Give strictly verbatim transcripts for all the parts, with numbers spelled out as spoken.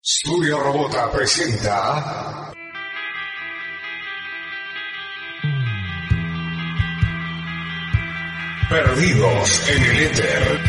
Studio Robota presenta Perdidos en el Éter.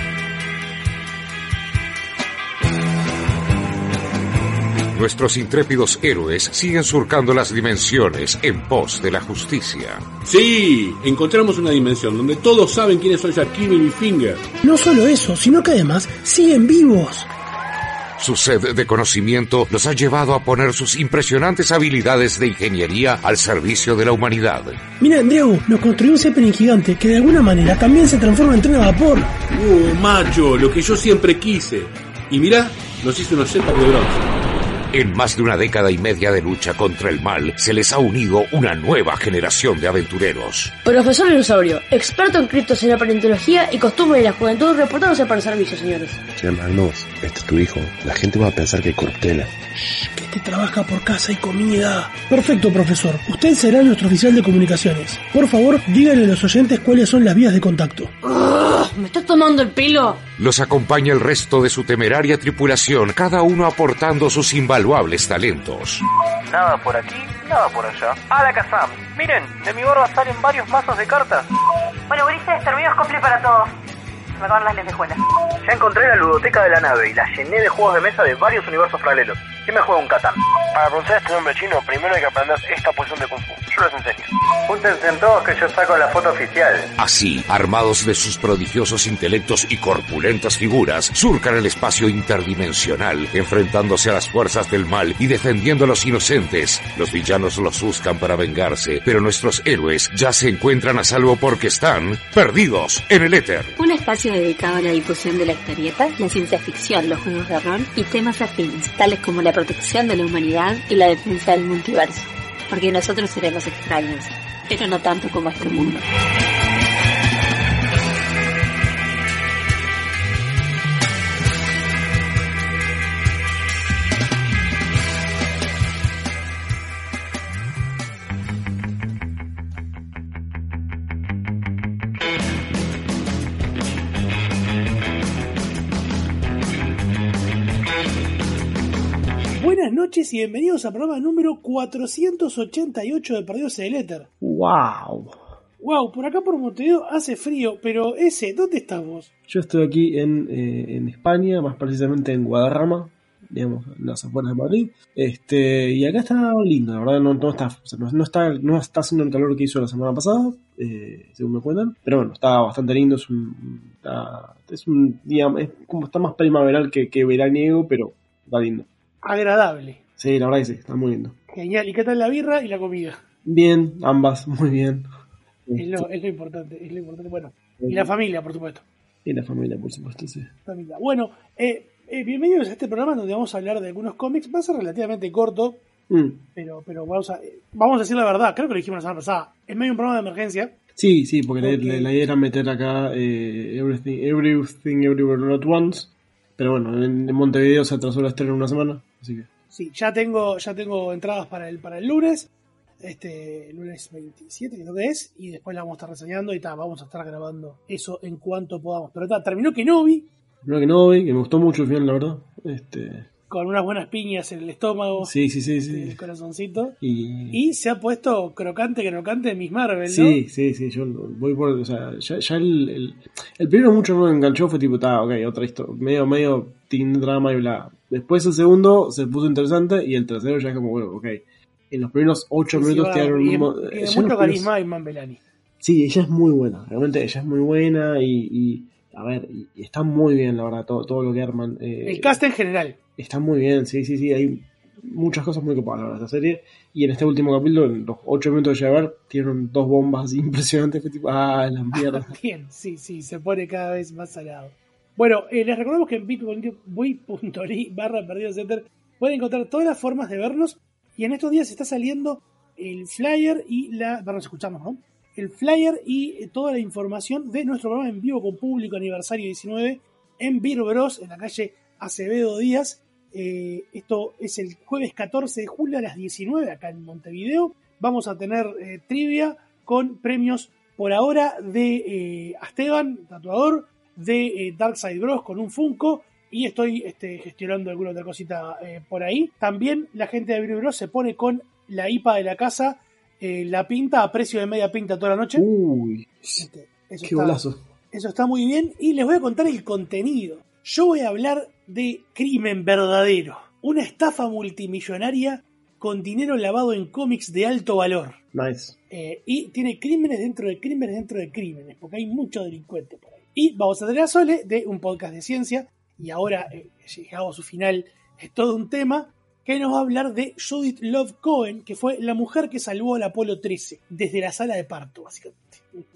Nuestros intrépidos héroes siguen surcando las dimensiones en pos de la justicia. Sí, encontramos una dimensión donde todos saben quiénes son Shaquille y Finger. No solo eso, sino que además siguen vivos. Su sed de conocimiento los ha llevado a poner sus impresionantes habilidades de ingeniería al servicio de la humanidad. Mira, Andreu, nos construyó un Zeppelin gigante que de alguna manera también se transforma en tren a vapor. Uh, macho, lo que yo siempre quise. Y mirá, nos hizo unos jetpack de bronce. En más de una década y media de lucha contra el mal, se les ha unido una nueva generación de aventureros. Profesor Dinosaurio, experto en criptos, paleontología y costumbres de la juventud, reportándose para el servicio, señores. Señor Magnus, este es tu hijo. La gente va a pensar que es corruptela. Shh, que este trabaja por casa y comida. Perfecto, profesor. Usted será nuestro oficial de comunicaciones. Por favor, díganle a los oyentes cuáles son las vías de contacto. Ugh, ¿me estás tomando el pelo? Los acompaña el resto de su temeraria tripulación, cada uno aportando sus invaluables talentos. Nada por aquí, nada por allá. ¡Hala Kazam! Miren, de mi barba salen varios mazos de cartas. Bueno, Ulises, terminó cosplay para todos. Me acaban las lentejuelas. Ya encontré la ludoteca de la nave y la llené de juegos de mesa de varios universos paralelos. ¿Quién me juega un Catán? Para pronunciar este nombre chino, primero hay que aprender esta posición de Kung Fu. Yo les enseño. Júntense en todos que yo saco la foto oficial. Así, armados de sus prodigiosos intelectos y corpulentas figuras, surcan el espacio interdimensional, enfrentándose a las fuerzas del mal y defendiendo a los inocentes. Los villanos los buscan para vengarse, pero nuestros héroes ya se encuentran a salvo porque están perdidos en el éter. Un espacio dedicado a la difusión de la historieta, la ciencia ficción, los juegos de rol y temas afines, tales como la protección de la humanidad y la defensa del multiverso. Porque nosotros seremos extraños, pero no tanto como este mundo. Buenas noches y bienvenidos al programa número cuatrocientos ochenta y ocho de Perdidos en el Éter. ¡Wow! Wow, por acá por Montevideo hace frío, pero ese, ¿dónde estamos? Yo estoy aquí en, eh, en España, más precisamente en Guadarrama, digamos, en las afueras de Madrid. Este, y acá está lindo, la verdad, no, no, está, o sea, no, no, está, no está haciendo el calor que hizo la semana pasada, eh, según me cuentan. Pero bueno, está bastante lindo, es un, está, es un día, es como está más primaveral que, que veraniego, pero está lindo. Agradable. Sí, la verdad que sí, está muy lindo. Genial. ¿Y qué tal la birra y la comida? Bien, ambas, muy bien. Es lo, es lo importante, es lo importante. Bueno, y la familia, por supuesto. Y la familia, por supuesto, sí. Familia. Bueno, eh, eh, bienvenidos a este programa donde vamos a hablar de algunos cómics. Va a ser relativamente corto, mm. pero, pero vamos, a, eh, vamos a decir la verdad. Creo que lo dijimos la semana pasada. Es medio un programa de emergencia. Sí, sí, porque okay. la, la idea era meter acá eh, Everything, Everything, Everywhere, All at Once. Pero bueno, en, en Montevideo se atrasó el estreno una semana, así que... Sí, ya tengo ya tengo entradas para el para el lunes, este lunes veintisiete creo que es, y después la vamos a estar reseñando y ta, vamos a estar grabando eso en cuanto podamos. Pero ta, terminó Kenobi. Terminó Kenobi, que me gustó mucho el final, la verdad. Este... Con unas buenas piñas en el estómago. Sí, sí, sí, sí. En el corazoncito. Y... y se ha puesto crocante, crocante Miss Marvel, ¿no? Sí, sí, sí, yo voy por... O sea, ya, ya el, el, el primero mucho no me enganchó, fue tipo, ta, ok, otra historia, medio, medio teen drama y bla. Después el segundo se puso interesante y el tercero ya es como, bueno, ok. En los primeros ocho sí, minutos sí, tiraron y, un... Tiene mucho primeros... carisma Iman Belani. Sí, ella es muy buena, realmente ella es muy buena y... y a ver, y, y está muy bien, la verdad, todo, todo lo que arman. Eh, el cast en general. Está muy bien, sí, sí, sí, hay muchas cosas muy copadas, la verdad, esta serie. Y en este último capítulo, en los ocho minutos de llegar, tienen dos bombas impresionantes, que tipo, ah, la mierda. Bien, sí, sí, se pone cada vez más salado. Bueno, eh, les recordamos que en bit.ly barra perdidos center pueden encontrar todas las formas de vernos. Y en estos días está saliendo el flyer y la... Perdón, escuchamos, ¿no? El flyer y toda la información de nuestro programa en vivo con público aniversario diecinueve en Beer Bros, en la calle Acevedo Díaz. Eh, esto es el jueves catorce de julio a las diecinueve acá en Montevideo. Vamos a tener eh, trivia con premios por ahora de eh, Esteban, tatuador, de eh, Darkside Bros con un Funko y estoy este, gestionando alguna otra cosita eh, por ahí. También la gente de Bru Bros se pone con la I P A de la casa, eh, la pinta a precio de media pinta toda la noche. Uy, este, eso qué está, golazo. Eso está muy bien y les voy a contar el contenido. Yo voy a hablar de Crimen Verdadero, una estafa multimillonaria con dinero lavado en cómics de alto valor. Nice. Eh, y tiene crímenes dentro de crímenes dentro de crímenes, porque hay muchos delincuentes por ahí. Y vamos a tener a Sole de un podcast de ciencia, y ahora, eh, llegado a su final, es todo un tema que nos va a hablar de Judith Love Cohen, que fue la mujer que salvó al Apolo trece desde la sala de parto, básicamente.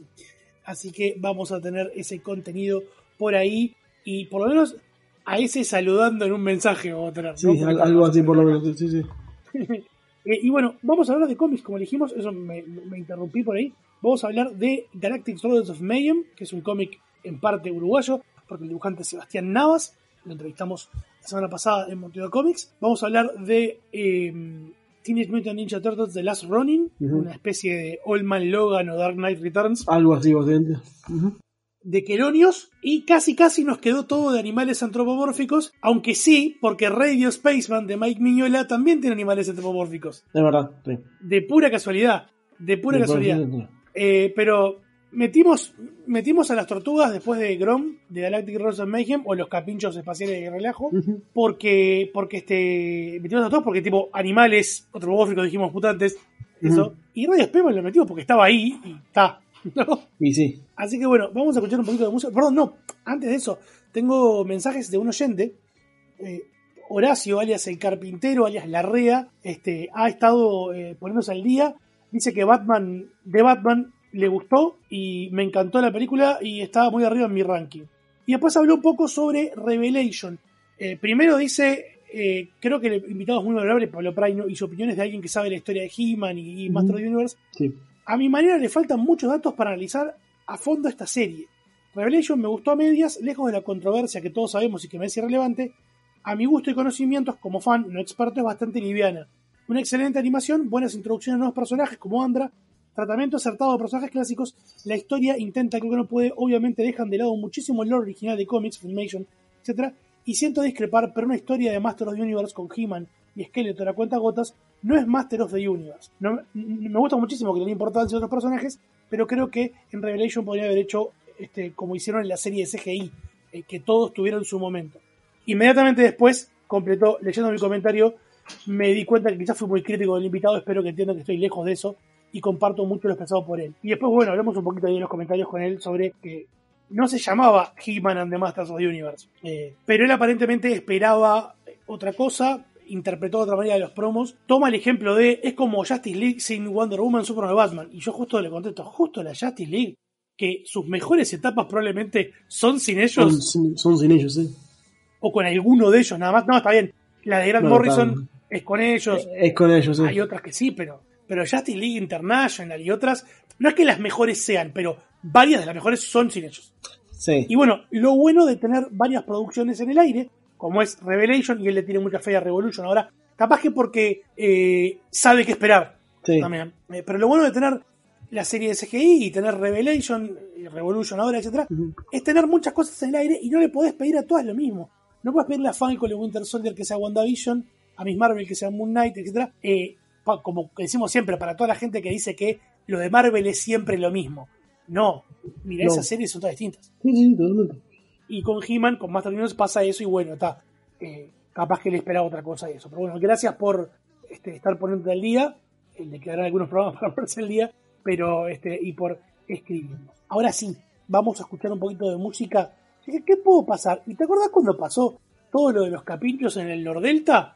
Así que vamos a tener ese contenido por ahí, y por lo menos a ese saludando en un mensaje vamos a tener. Sí, ¿no? algo así por lo menos, sí, sí. eh, y bueno, vamos a hablar de cómics, como dijimos, eso me, me interrumpí por ahí. Vamos a hablar de Galactic Soldiers of Mayhem, que es un cómic en parte uruguayo, porque el dibujante es Sebastián Navas, lo entrevistamos la semana pasada en Montevideo Comics. Vamos a hablar de eh, Teenage Mutant Ninja Turtles The Last Ronin, uh-huh. una especie de Old Man Logan o Dark Knight Returns. Algo así, bastante. Uh-huh. De Quelonios, y casi casi nos quedó todo de animales antropomórficos, aunque sí, porque Radio Spaceman de Mike Mignola también tiene animales antropomórficos. Es verdad, sí. De pura casualidad, de pura de casualidad. Por... Eh, pero metimos metimos a las tortugas después de Grom, de Galactic Rose of Mayhem, o los capinchos espaciales de relajo, uh-huh. porque porque este metimos a todos porque tipo animales antropomórficos, dijimos mutantes, uh-huh. eso, y Radio Spaceman lo metimos porque estaba ahí y está. ¿No? Y sí. Así que bueno, vamos a escuchar un poquito de música. Perdón, no, antes de eso, tengo mensajes de un oyente. Eh, Horacio, alias el carpintero, alias Larrea, este, ha estado eh, poniéndose al día. Dice que Batman, de Batman, le gustó y me encantó la película y estaba muy arriba en mi ranking. Y después habló un poco sobre Revelation. Eh, primero dice, eh, creo que el invitado es muy valorable, Pablo Praino, y su opinión es de alguien que sabe la historia de He-Man y, y Master mm-hmm. of the Universe. Sí. A mi manera le faltan muchos datos para analizar a fondo esta serie. Revelation me gustó a medias, lejos de la controversia que todos sabemos y que me es irrelevante. A mi gusto y conocimientos como fan, no experto, es bastante liviana. Una excelente animación, buenas introducciones a nuevos personajes como Andra, tratamiento acertado de personajes clásicos, la historia intenta creo que no puede, obviamente dejan de lado muchísimo el lore original de cómics, Filmation, etcétera. Y siento discrepar, pero una historia de Master of the Universe con He-Man y Skeletor a cuentagotas no es Master of the Universe. No, me gusta muchísimo que le den importancia a otros personajes, pero creo que en Revelation podría haber hecho este, como hicieron en la serie de C G I, eh, que todos tuvieron su momento. Inmediatamente después, completó, leyendo mi comentario, me di cuenta que quizás fui muy crítico del invitado, espero que entiendan que estoy lejos de eso y comparto mucho lo expresado por él. Y después, bueno, hablamos un poquito ahí en los comentarios con él sobre que no se llamaba He-Man and the Masters of the Universe, eh, pero él aparentemente esperaba otra cosa, interpretó de otra manera de los promos, toma el ejemplo de, es como Justice League sin Wonder Woman, Superman y Batman, y yo justo le contesto, justo la Justice League, que sus mejores etapas probablemente son sin ellos. Son, son sin ellos, sí. O con alguno de ellos, nada más. No, está bien, la de Grant no, Morrison es con ellos. Es con ellos, sí. Hay otras que sí, pero, pero Justice League International y otras, no es que las mejores sean, pero varias de las mejores son sin ellos. Sí. Y bueno, lo bueno de tener varias producciones en el aire, como es Revelation, y él le tiene mucha fe a Revolution ahora, capaz que porque eh, sabe qué esperar, sí. también. Eh, pero lo bueno de tener la serie de C G I y tener Revelation, y Revolution ahora, etcétera, uh-huh. es tener muchas cosas en el aire y no le podés pedir a todas lo mismo. No puedes pedirle a Falcon y Winter Soldier que sea WandaVision, a Miss Marvel que sea Moon Knight, etcétera. Eh, pa, como decimos siempre, para toda la gente que dice que lo de Marvel es siempre lo mismo. No, mira, no. Esas series son todas distintas. Sí, sí, totalmente. Y con He-Man, con Master Universe pasa eso y bueno, está. Eh, capaz que le esperaba otra cosa de eso. Pero bueno, gracias por este, estar poniéndote al día. Eh, le quedarán algunos programas para ponerse al día, pero este, y por escribirnos. Ahora sí, vamos a escuchar un poquito de música. ¿Qué, qué puedo pasar? ¿Y te acordás cuando pasó todo lo de los capinchos en el Nordelta?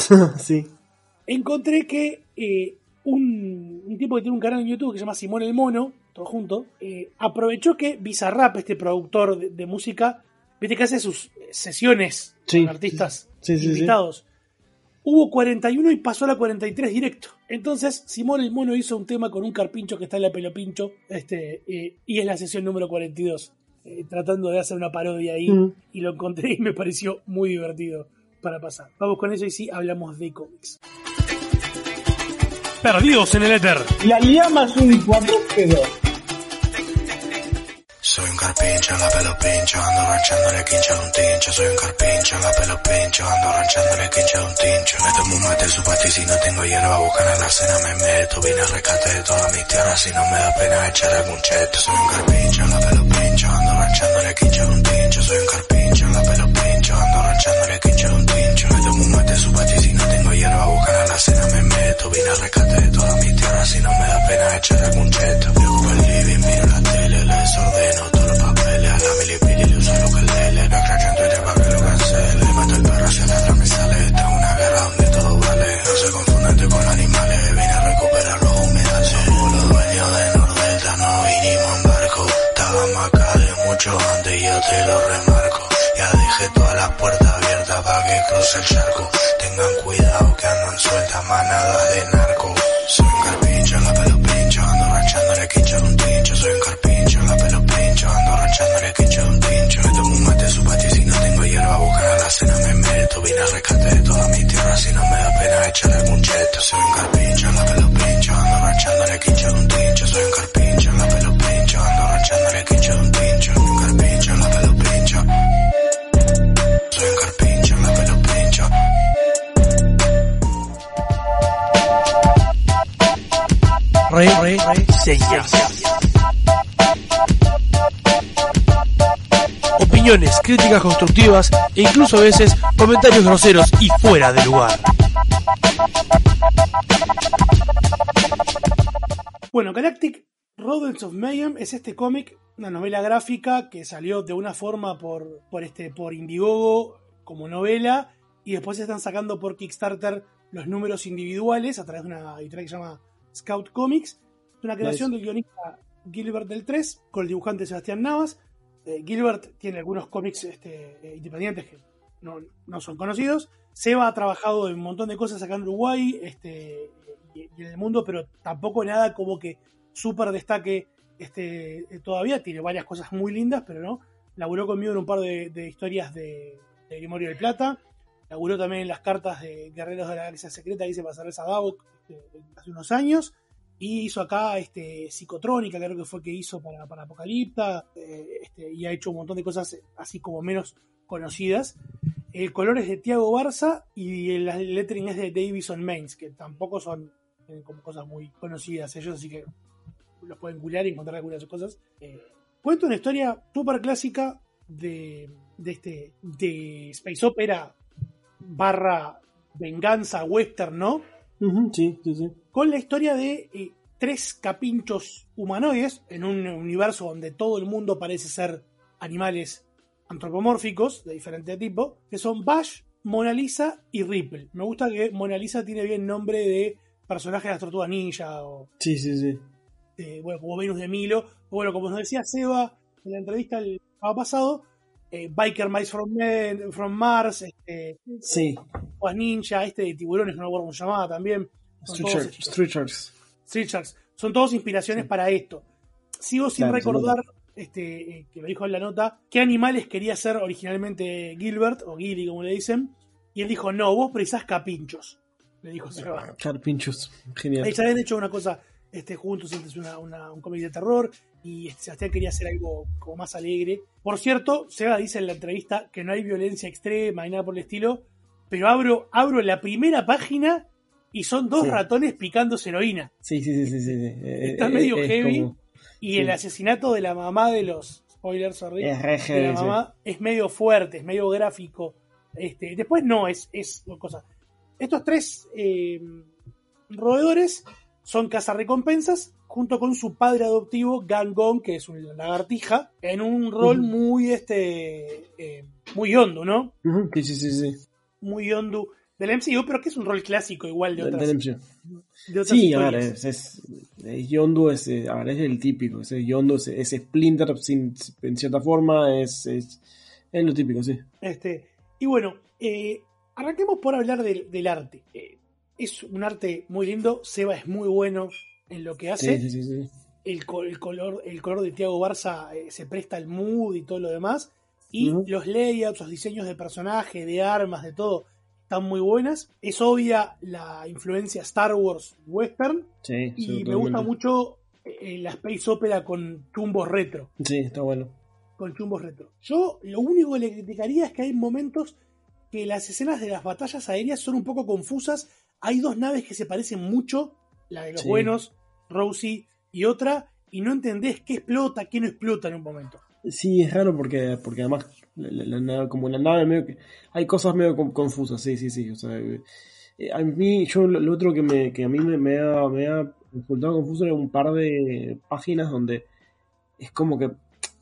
Sí. Encontré que eh, un, un tipo que tiene un canal en YouTube que se llama Simón el Mono, todo junto, eh, aprovechó que Bizarrap, este productor de, de música, viste que hace sus sesiones sí, con artistas sí, sí, invitados. Sí, sí. Hubo cuarenta y uno y pasó a la cuarenta y tres directo. Entonces, Simón el Mono hizo un tema con un carpincho que está en la Pelopincho, este, eh, y es la sesión número cuarenta y dos, eh, tratando de hacer una parodia ahí, mm. y lo encontré y me pareció muy divertido para pasar. Vamos con eso y sí, hablamos de cómics. Perdidos en el éter. La llama es un cuadrúpedo. Soy un carpincho, la pelo pincho, ando ranchándole quincha de un tincho. Soy un carpincho, la pelo pincho, ando ranchándole quincha de un tincho. Me tomo un mate su pasti, si no tengo hierba, buscan a la cena me meto. Vine a rescate de todas mis tierras, si no me da pena echar algún cheto. Soy un carpincho, la pelo pincho, ando ranchándole quincha de un tincho. Soy un carpincho, la pelo pincho, ando ranchándole quincha de un tincho. Me tomo un mate su pasti, si no tengo hierba, buscan a la cena me meto. Vine a rescate de todas mis tierras, si no me da pena echar algún cheto. Vivo el living, miro la tele, le desordeno todos los papeles. A la milipili le uso los caldeles, no cracho en Twitter pa' que lo cancele. Mato el perro hacia la me sale, esta es una guerra donde todo vale. No se confundan con animales, vine a recuperar los humedales. Somos los dueños de Nordelta, no vinimos en barco. Estábamos acá de mucho antes y yo te lo remarco. Ya dejé todas las puertas abiertas pa' que cruce el charco. Tengan cuidado que andan sueltas manadas de narco. Soy un carpincho, la pelo pincho, ando ranchándole quincho de un tincho. Soy un carpincho, la pelo pincho, ando ranchándole quincho de un tincho. Me tomo un mate su pasti, si no tengo hierba, buscan a la cena me meto. Vine a rescate de todas mis tierras, si no me da pena echar algún cheto. Soy un carpincho, la pelo pincho, ando ranchándole quincho de un tincho. Soy un carpincho, la pelo pincho, ando ranchándole quincho de un tincho. Soy un carpincho, la pelo pincho. Soy un carpincho, la pelo pincho. Re, re, re, señas. Opiniones, críticas constructivas e incluso a veces comentarios groseros y fuera de lugar. Bueno, Galactic Rodents of Mayhem es este cómic, una novela gráfica que salió de una forma por, por, este, por Indiegogo como novela y después se están sacando por Kickstarter los números individuales a través de una editorial que se llama Scout Comics. Es una creación nice. del guionista Gilbert del tres con el dibujante Sebastián Navas. Eh, Gilbert tiene algunos cómics este, eh, independientes que no, no son conocidos. Seba ha trabajado en un montón de cosas acá en Uruguay este, y, y en el mundo, pero tampoco nada como que súper destaque este, eh, todavía. Tiene varias cosas muy lindas, pero no. Laburó conmigo en un par de, de historias de, de Grimorio del Plata. Laburó también en las cartas de Guerreros de la Galaxia Secreta que hice para Cerveza Davok este, hace unos años. Y hizo acá este, Psicotrónica, creo que fue que hizo para, para Apocalipta. Eh, este, y ha hecho un montón de cosas así como menos conocidas. El color es de Thiago Barza y el lettering es de Davison Maines, que tampoco son eh, como cosas muy conocidas ellos, así que los pueden googlear y encontrar algunas de sus cosas. Eh, cuenta una historia súper clásica de, de, este, de Space Opera barra venganza western, ¿no? Uh-huh, sí, sí, sí. Con la historia de eh, tres capinchos humanoides en un universo donde todo el mundo parece ser animales antropomórficos de diferente tipo, que son Bash, Mona Lisa y Ripple. Me gusta que Mona Lisa tiene bien nombre de personaje de las Tortugas Ninja o sí, sí, sí. Eh, bueno, como Venus de Milo. O bueno, como nos decía Seba en la entrevista el sábado pasado, eh, Biker Mice from, Men, from Mars, este, sí. Tortugas Ninja, este de tiburones, no me acuerdo cómo se llamaba también. Street Sharks. Street Sharks. Son todos inspiraciones sí. para esto. Sigo sin claro, recordar, este, eh, que lo dijo en la nota, qué animales quería ser originalmente Gilbert, o Gilly como le dicen, y él dijo, no, vos precisás capinchos, le dijo Seba. Carpinchos, genial. Ellos habían hecho una cosa este, juntos, es una, una, un cómic de terror, y Sebastián quería hacer algo como más alegre. Por cierto, Seba dice en la entrevista que no hay violencia extrema ni nada por el estilo, pero abro, abro la primera página y son dos sí. ratones picándose heroína. Sí, sí, sí, sí, sí. Está eh, medio eh, heavy. Como... Y sí. el asesinato de la mamá de los spoilers, sorry, es re de la mamá sí. es medio fuerte, es medio gráfico. Este, después no, es, es cosa. Estos tres eh, roedores son cazarrecompensas junto con su padre adoptivo Gangong, que es una lagartija, en un rol uh-huh. muy este eh, muy hondo, ¿no? Uh-huh. Sí, sí, sí, sí. Muy hondo del M C U, pero que es un rol clásico igual de otras, del M C U. De otras sí, historias. a ver, es, es, es Yondu es, a ver, es el típico, es Yondu, es, es Splinter sin, en cierta forma, es, es, es lo típico, sí. Este, y bueno, eh, arranquemos por hablar del, del arte. Eh, es un arte muy lindo, Seba es muy bueno en lo que hace. Sí, sí, sí, sí. El, el, color, el color de Thiago Barza eh, se presta al mood y todo lo demás. Y uh-huh. los layouts, los diseños de personaje, de armas, de todo, están muy buenas. Es obvia la influencia Star Wars western. Sí, y me gusta mucho eh, la Space Opera con chumbos retro. Sí, está bueno. Con chumbos retro. Yo lo único que le criticaría es que hay momentos que las escenas de las batallas aéreas son un poco confusas. Hay dos naves que se parecen mucho, la de los sí. buenos, Rosie y otra, y no entendés qué explota, qué no explota en un momento. Sí, es raro porque, porque además la, la, la, como la nave medio que hay cosas medio confusas, sí, sí, sí. O sea, eh, a mí, yo lo, lo otro que me que a mí me, me ha me ha resultado confuso era un par de páginas donde es como que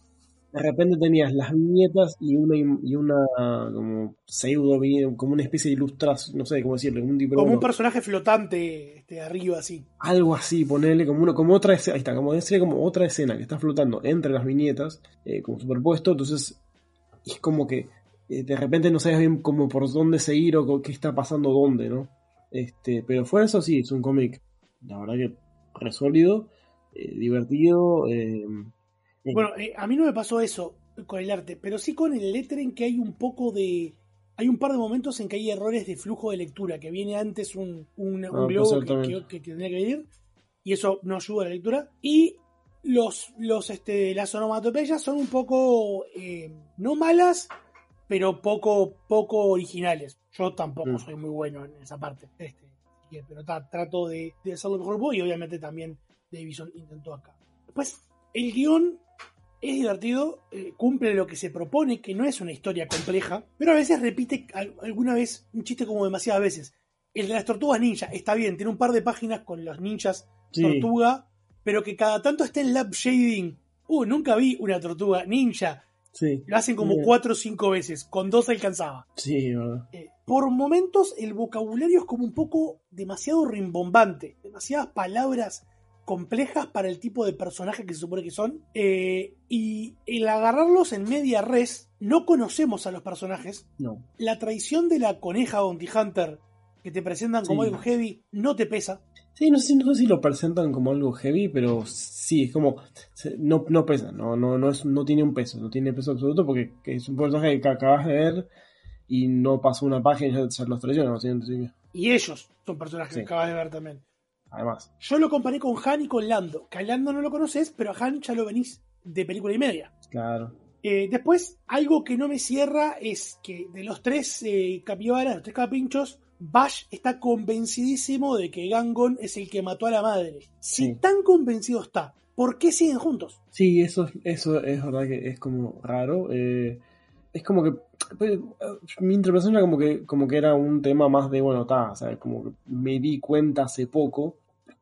de repente tenías las viñetas y una y una como pseudo, como una especie de ilustración, no sé cómo decirlo, un tipo como un personaje flotante este, arriba así. Algo así, ponerle como uno, como otra escena, ahí está, como decir como otra escena que está flotando entre las viñetas, eh, como superpuesto, entonces es como que eh, de repente no sabes bien como por dónde seguir o qué está pasando dónde, ¿no? Este, pero fuera eso sí, es un cómic, la verdad que re sólido, eh, divertido. Eh, Bueno, eh, a mí no me pasó eso con el arte, pero sí con el lettering, que hay un poco de... Hay un par de momentos en que hay errores de flujo de lectura, que viene antes un, un, un ah, globo que, que, que, que tendría que venir, y eso no ayuda a la lectura. Y los, los este, las onomatopeyas son un poco, eh, no malas, pero poco, poco originales. Yo tampoco mm. soy muy bueno en esa parte, este, pero tra- trato de, de hacerlo mejor voy, y obviamente también Davison intentó acá. Pues el guión es divertido, eh, cumple lo que se propone, que no es una historia compleja, pero a veces repite al, alguna vez un chiste como demasiadas veces. El de las tortugas ninja está bien, tiene un par de páginas con los ninjas sí. tortuga, pero que cada tanto está en lab shading. Uh, nunca vi una tortuga ninja. Sí. Lo hacen como bien. cuatro o cinco veces, con dos alcanzaba. Sí, ¿verdad? Eh, por momentos el vocabulario es como un poco demasiado rimbombante, demasiadas palabras complejas para el tipo de personaje que se supone que son, eh, y el agarrarlos en media res, no conocemos a los personajes. No. La traición de la coneja Bounty Hunter que te presentan como sí. algo heavy no te pesa. Sí, no sé, no sé si lo presentan como algo heavy, pero sí, es como no, no pesa, no, no, no, es, no tiene un peso, no tiene peso absoluto porque es un personaje que acabas de ver y no pasó una página y ya, ya los traiciona, no tienen. Y ellos son personajes sí. que acabas de ver también. Además. Yo lo comparé con Han y con Lando, que a Lando no lo conoces, pero a Han ya lo venís de película y media. Claro. Eh, después, algo que no me cierra es que de los tres eh, capibaras, los tres capinchos, Bash está convencidísimo de que Gangon es el que mató a la madre. Si sí. tan convencido está, ¿por qué siguen juntos? Sí, eso, eso es verdad que es como raro. Eh, es como que pues, mi interpretación era como que, como que era un tema más de, bueno, está, o sea, como que me di cuenta hace poco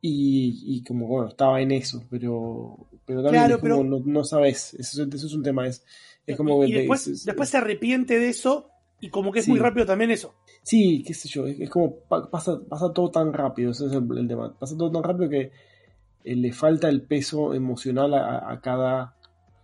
y, y como, bueno, estaba en eso, pero, pero también claro, es como, pero... no, no sabes, eso, eso es un tema, es, es como y, que... Y después, es, es, después se arrepiente de eso y como que es sí. muy rápido también eso. Sí, qué sé yo, es, es como pasa, pasa todo tan rápido, ese es el, el tema, pasa todo tan rápido que eh, le falta el peso emocional a, a cada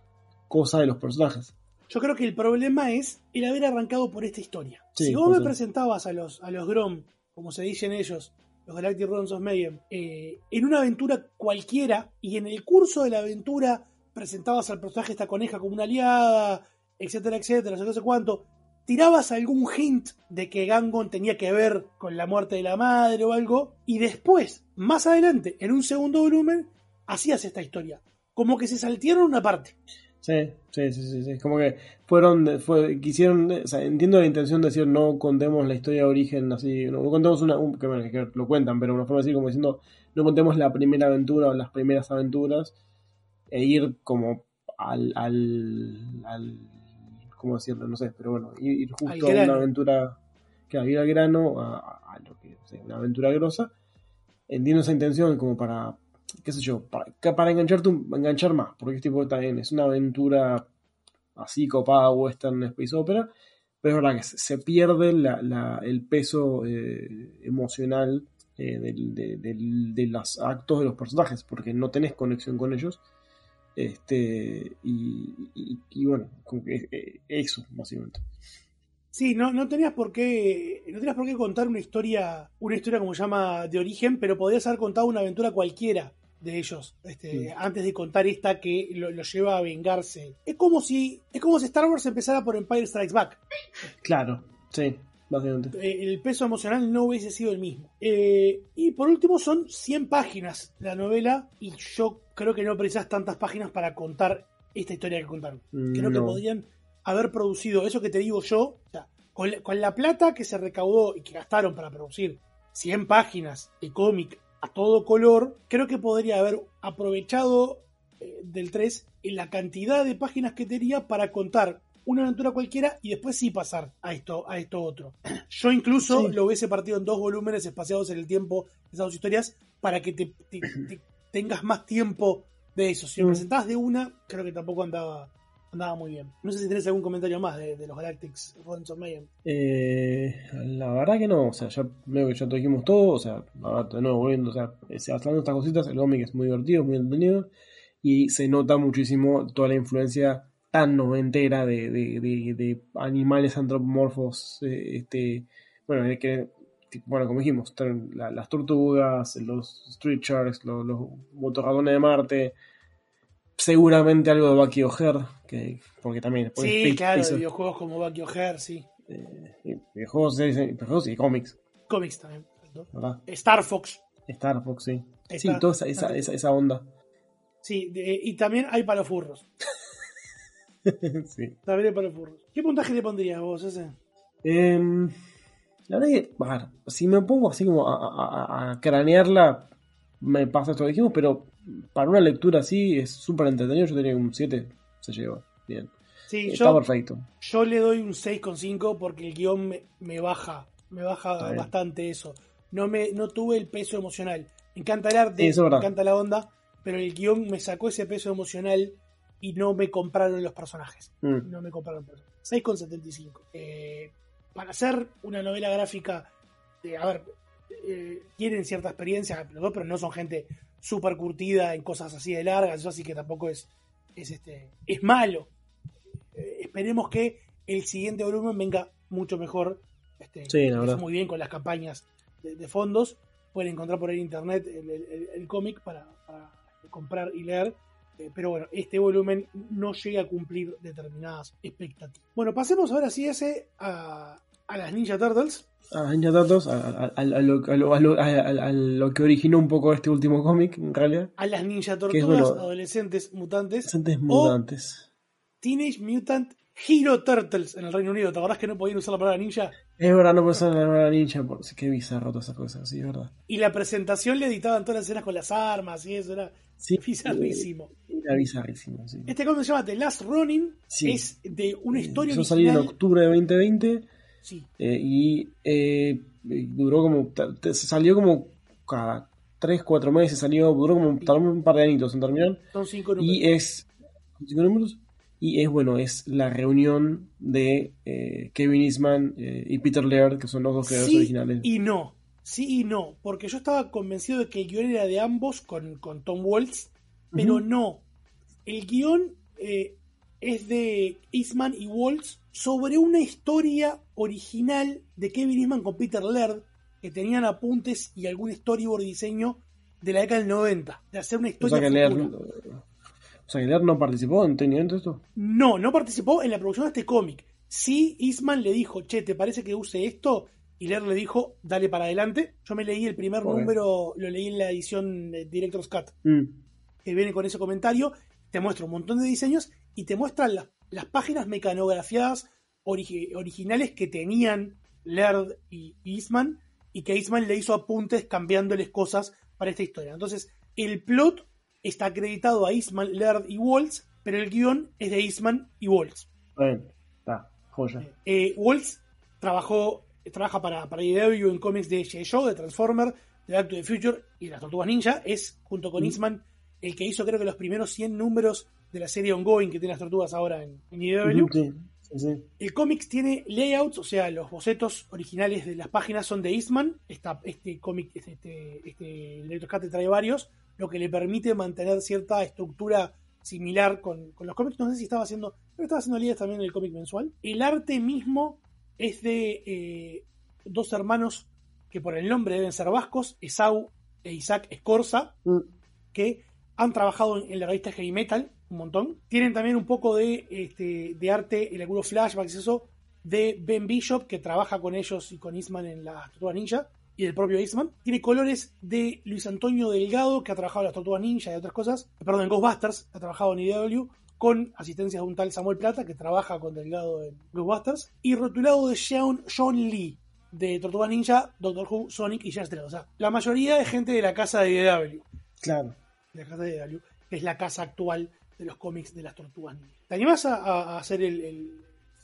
cosa de los personajes. Yo creo que el problema es el haber arrancado por esta historia. Sí, si vos me ser. presentabas a los, a los Grom, como se dicen ellos, los Galactic Realms of Mayhem, eh, en una aventura cualquiera, y en el curso de la aventura presentabas al personaje esta coneja como una aliada, etcétera, etcétera, no sé cuánto, tirabas algún hint de que Gangon tenía que ver con la muerte de la madre o algo, y después, más adelante, en un segundo volumen, hacías esta historia. Como que se saltearon una parte. Sí, sí, sí, sí, sí. Como que fueron, fue, quisieron, o sea, entiendo la intención de decir no contemos la historia de origen así, no, no contemos una, un, que, bueno, que lo cuentan, pero una forma así como diciendo, no contemos la primera aventura o las primeras aventuras, e ir como al, al, al ¿cómo decirlo? No sé, pero bueno, ir, ir justo a una aventura, que ir al grano, a, a, a lo que, o sea, una aventura grosa. Entiendo esa intención como para, qué sé yo, para, para engancharte, enganchar más, porque es tipo también es una aventura así copada western space opera, pero es verdad que se pierde la, la, el peso eh, emocional eh, del, de, de, de los actos de los personajes, porque no tenés conexión con ellos, este y, y, y bueno, como que eh, eso básicamente. Sí, no, no tenías por qué, no tenías por qué contar una historia, una historia como se llama de origen, pero podías haber contado una aventura cualquiera de ellos, este, sí. antes de contar esta que lo, lo lleva a vengarse. Es como si, es como si Star Wars empezara por Empire Strikes Back. Claro, sí. básicamente. Eh, el peso emocional no hubiese sido el mismo. Eh, y por último son cien páginas la novela, y yo creo que no precisas tantas páginas para contar esta historia que contaron. Mm, creo no. que podrían haber producido eso que te digo yo, o sea, con, la, con la plata que se recaudó y que gastaron para producir cien páginas de cómic a todo color, creo que podría haber aprovechado eh, del tres en la cantidad de páginas que tenía para contar una aventura cualquiera y después sí pasar a esto, a esto otro. Yo incluso sí. lo hubiese partido en dos volúmenes espaciados en el tiempo, esas dos historias, para que te, te, te tengas más tiempo de eso. Si lo mm. presentás de una, creo que tampoco andaba andaba muy bien. No sé si tenés algún comentario más de, de los Galactics Rodents of Mayhem. Eh, la verdad que no, o sea, ya veo que ya te dijimos todo, o sea, ahora de nuevo volviendo, o sea, hablando de estas cositas, el cómic es muy divertido, muy entretenido, y se nota muchísimo toda la influencia tan noventera de, de, de, de animales antropomorfos, eh, este, bueno, de que, bueno, como dijimos, la, las tortugas, los street sharks, los, los motorratones de Marte, seguramente algo de Bucky O'Hare, que, porque también... Sí, Space, claro, Space, de videojuegos como Bucky O'Hare, sí. Eh, videojuegos, videojuegos y cómics. Cómics también. ¿Verdad? Star Fox. Star Fox, sí. Star, sí, toda esa, esa, esa, esa onda. Sí, de, y también hay para los furros. Sí. También hay para los furros. ¿Qué puntaje le pondrías vos ese? Eh, la verdad que, a ver, si me pongo así como a, a, a cranearla, me pasa esto que dijimos, pero para una lectura así es súper entretenido. Yo tenía un siete, se lleva bien. Sí, está yo, perfecto. Yo le doy un seis coma cinco porque el guión me, me baja, me baja bastante eso. No me no tuve el peso emocional. Me encanta el arte, sí, me encanta la onda, pero el guión me sacó ese peso emocional y no me compraron los personajes. Mm. No me compraron los personajes. seis coma setenta y cinco. Eh, para hacer una novela gráfica, de, a ver, eh, tienen cierta experiencia, pero no son gente súper curtida en cosas así de largas, eso así que tampoco es, es, este, es malo. Eh, esperemos que el siguiente volumen venga mucho mejor. Este, sí, la verdad. Muy bien con las campañas de, de fondos. Pueden encontrar por ahí en internet el, el, el cómic para, para comprar y leer. Eh, pero bueno, este volumen no llega a cumplir determinadas expectativas. Bueno, pasemos ahora sí ese a, a las Ninja Turtles. A las Ninja Turtles, a, a, a, a, lo, a, lo, a, lo, a, a lo que originó un poco este último cómic, en realidad. A las Ninja Turtles, bueno, adolescentes mutantes. Adolescentes mutantes. Teenage Mutant Hero Turtles en el Reino Unido. ¿Te acordás que no podían usar la palabra ninja? Es verdad, no pueden usar la palabra ninja, porque qué bizarro todas esas cosas, sí, es verdad. Y la presentación le editaban todas las escenas con las armas y eso, era sí, bizarrísimo. Era bizarrísimo, sí. Este cómic se llama The Last Ronin, sí. Es de una historia Yo original. salí en octubre de veinte veinte, sí. eh, y eh, duró como, te, salió como cada tres, cuatro meses, salió, duró como sí. un par de añitos en terminar. Son cinco números. Y es, ¿cinco números? Y es, bueno, es la reunión de eh, Kevin Eastman eh, y Peter Laird, que son los dos creadores sí originales. Y no, sí y no, porque yo estaba convencido de que el guión era de ambos con, con Tom Waltz, pero uh-huh. no. El guión eh, es de Eastman y Waltz sobre una historia original de Kevin Eastman con Peter Laird, que tenían apuntes y algún storyboard y diseño de la década del noventa, de hacer una historia o sea, que futura. Laird... O sea, ¿Laird no participó en Tenimiento esto? No, no participó en la producción de este cómic. Sí, Eastman le dijo, che, ¿te parece que use esto? Y Laird le dijo, dale para adelante. Yo me leí el primer okay. número, lo leí en la edición de Director's Cut, mm. que viene con ese comentario, te muestra un montón de diseños y te muestra la, las páginas mecanografiadas ori- originales que tenían Laird y Eastman, y que Eastman le hizo apuntes cambiándoles cosas para esta historia. Entonces, el plot está acreditado a Eastman, Laird y Waltz, pero el guión es de Eastman y Waltz. Bien, está, joya. Eh, Waltz trabajó, trabaja para, para I D W en cómics de G I. Joe, de Transformer, de Back to the Future y de las Tortugas Ninja. Es, junto con mm. Eastman, el que hizo creo que los primeros cien números de la serie ongoing que tiene las Tortugas ahora en, en I D W. Mm-hmm, sí. Sí, sí. El cómic tiene layouts, o sea, los bocetos originales de las páginas son de Eastman. Esta, este cómic, este, este, este Director's Cut trae varios, lo que le permite mantener cierta estructura similar con, con los cómics. No sé si estaba haciendo, creo que estaba haciendo líneas también en el cómic mensual. El arte mismo es de eh, dos hermanos que por el nombre deben ser vascos, Esau e Isaac Escorza, mm. que han trabajado en, en la revista Heavy Metal un montón. Tienen también un poco de, este, de arte en algunos flashbacks, eso, de Ben Bishop, que trabaja con ellos y con Eastman en las Tortugas Ninja, y del propio Eastman. Tiene colores de Luis Antonio Delgado, que ha trabajado en las Tortugas Ninja y otras cosas, perdón, en Ghostbusters, ha trabajado en I D W, con asistencia de un tal Samuel Plata, que trabaja con Delgado en Ghostbusters, y rotulado de Sean, Sean Lee, de Tortugas Ninja, Doctor Who, Sonic y Jazz Dredd. O sea, la mayoría de gente de la casa de I D W. Claro. De la casa de I D W, que es la casa actual de los cómics de las Tortugas Ninja. ¿Te animás a, a hacer el, el...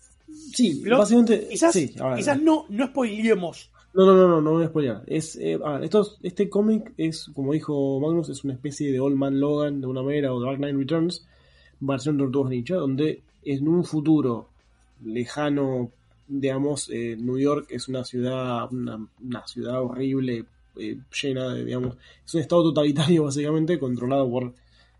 Sí, Lo, básicamente... Quizás, sí, a ver, quizás no, no spoileemos. No, no, no, no, no voy a spoilear. Es, eh, a ver, estos, este cómic es, como dijo Magnus, es una especie de Old Man Logan de una manera, o Dark Knight Returns, versión de Tortugas Ninja, donde en un futuro lejano, digamos, eh, New York es una ciudad, una, una ciudad horrible, eh, llena de, digamos, es un estado totalitario básicamente, controlado por,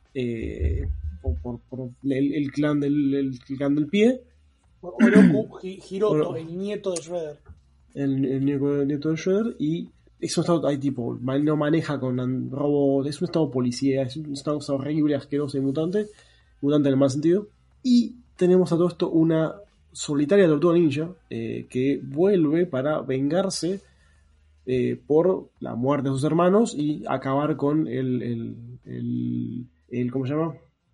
eh, por, por, por el, el clan del, el clan del pie. Por Oroku Hiroto, Oro- el nieto de Shredder. el, el nieto, el nieto de Shredder, y es un estado, hay tipo, no maneja con an- robots, es un estado policía, es un estado horrible, asqueroso y mutante, mutante en el mal sentido, y tenemos a todo esto una solitaria tortuga ninja eh, que vuelve para vengarse eh, por la muerte de sus hermanos y acabar con el, el, el, el ¿cómo se llama?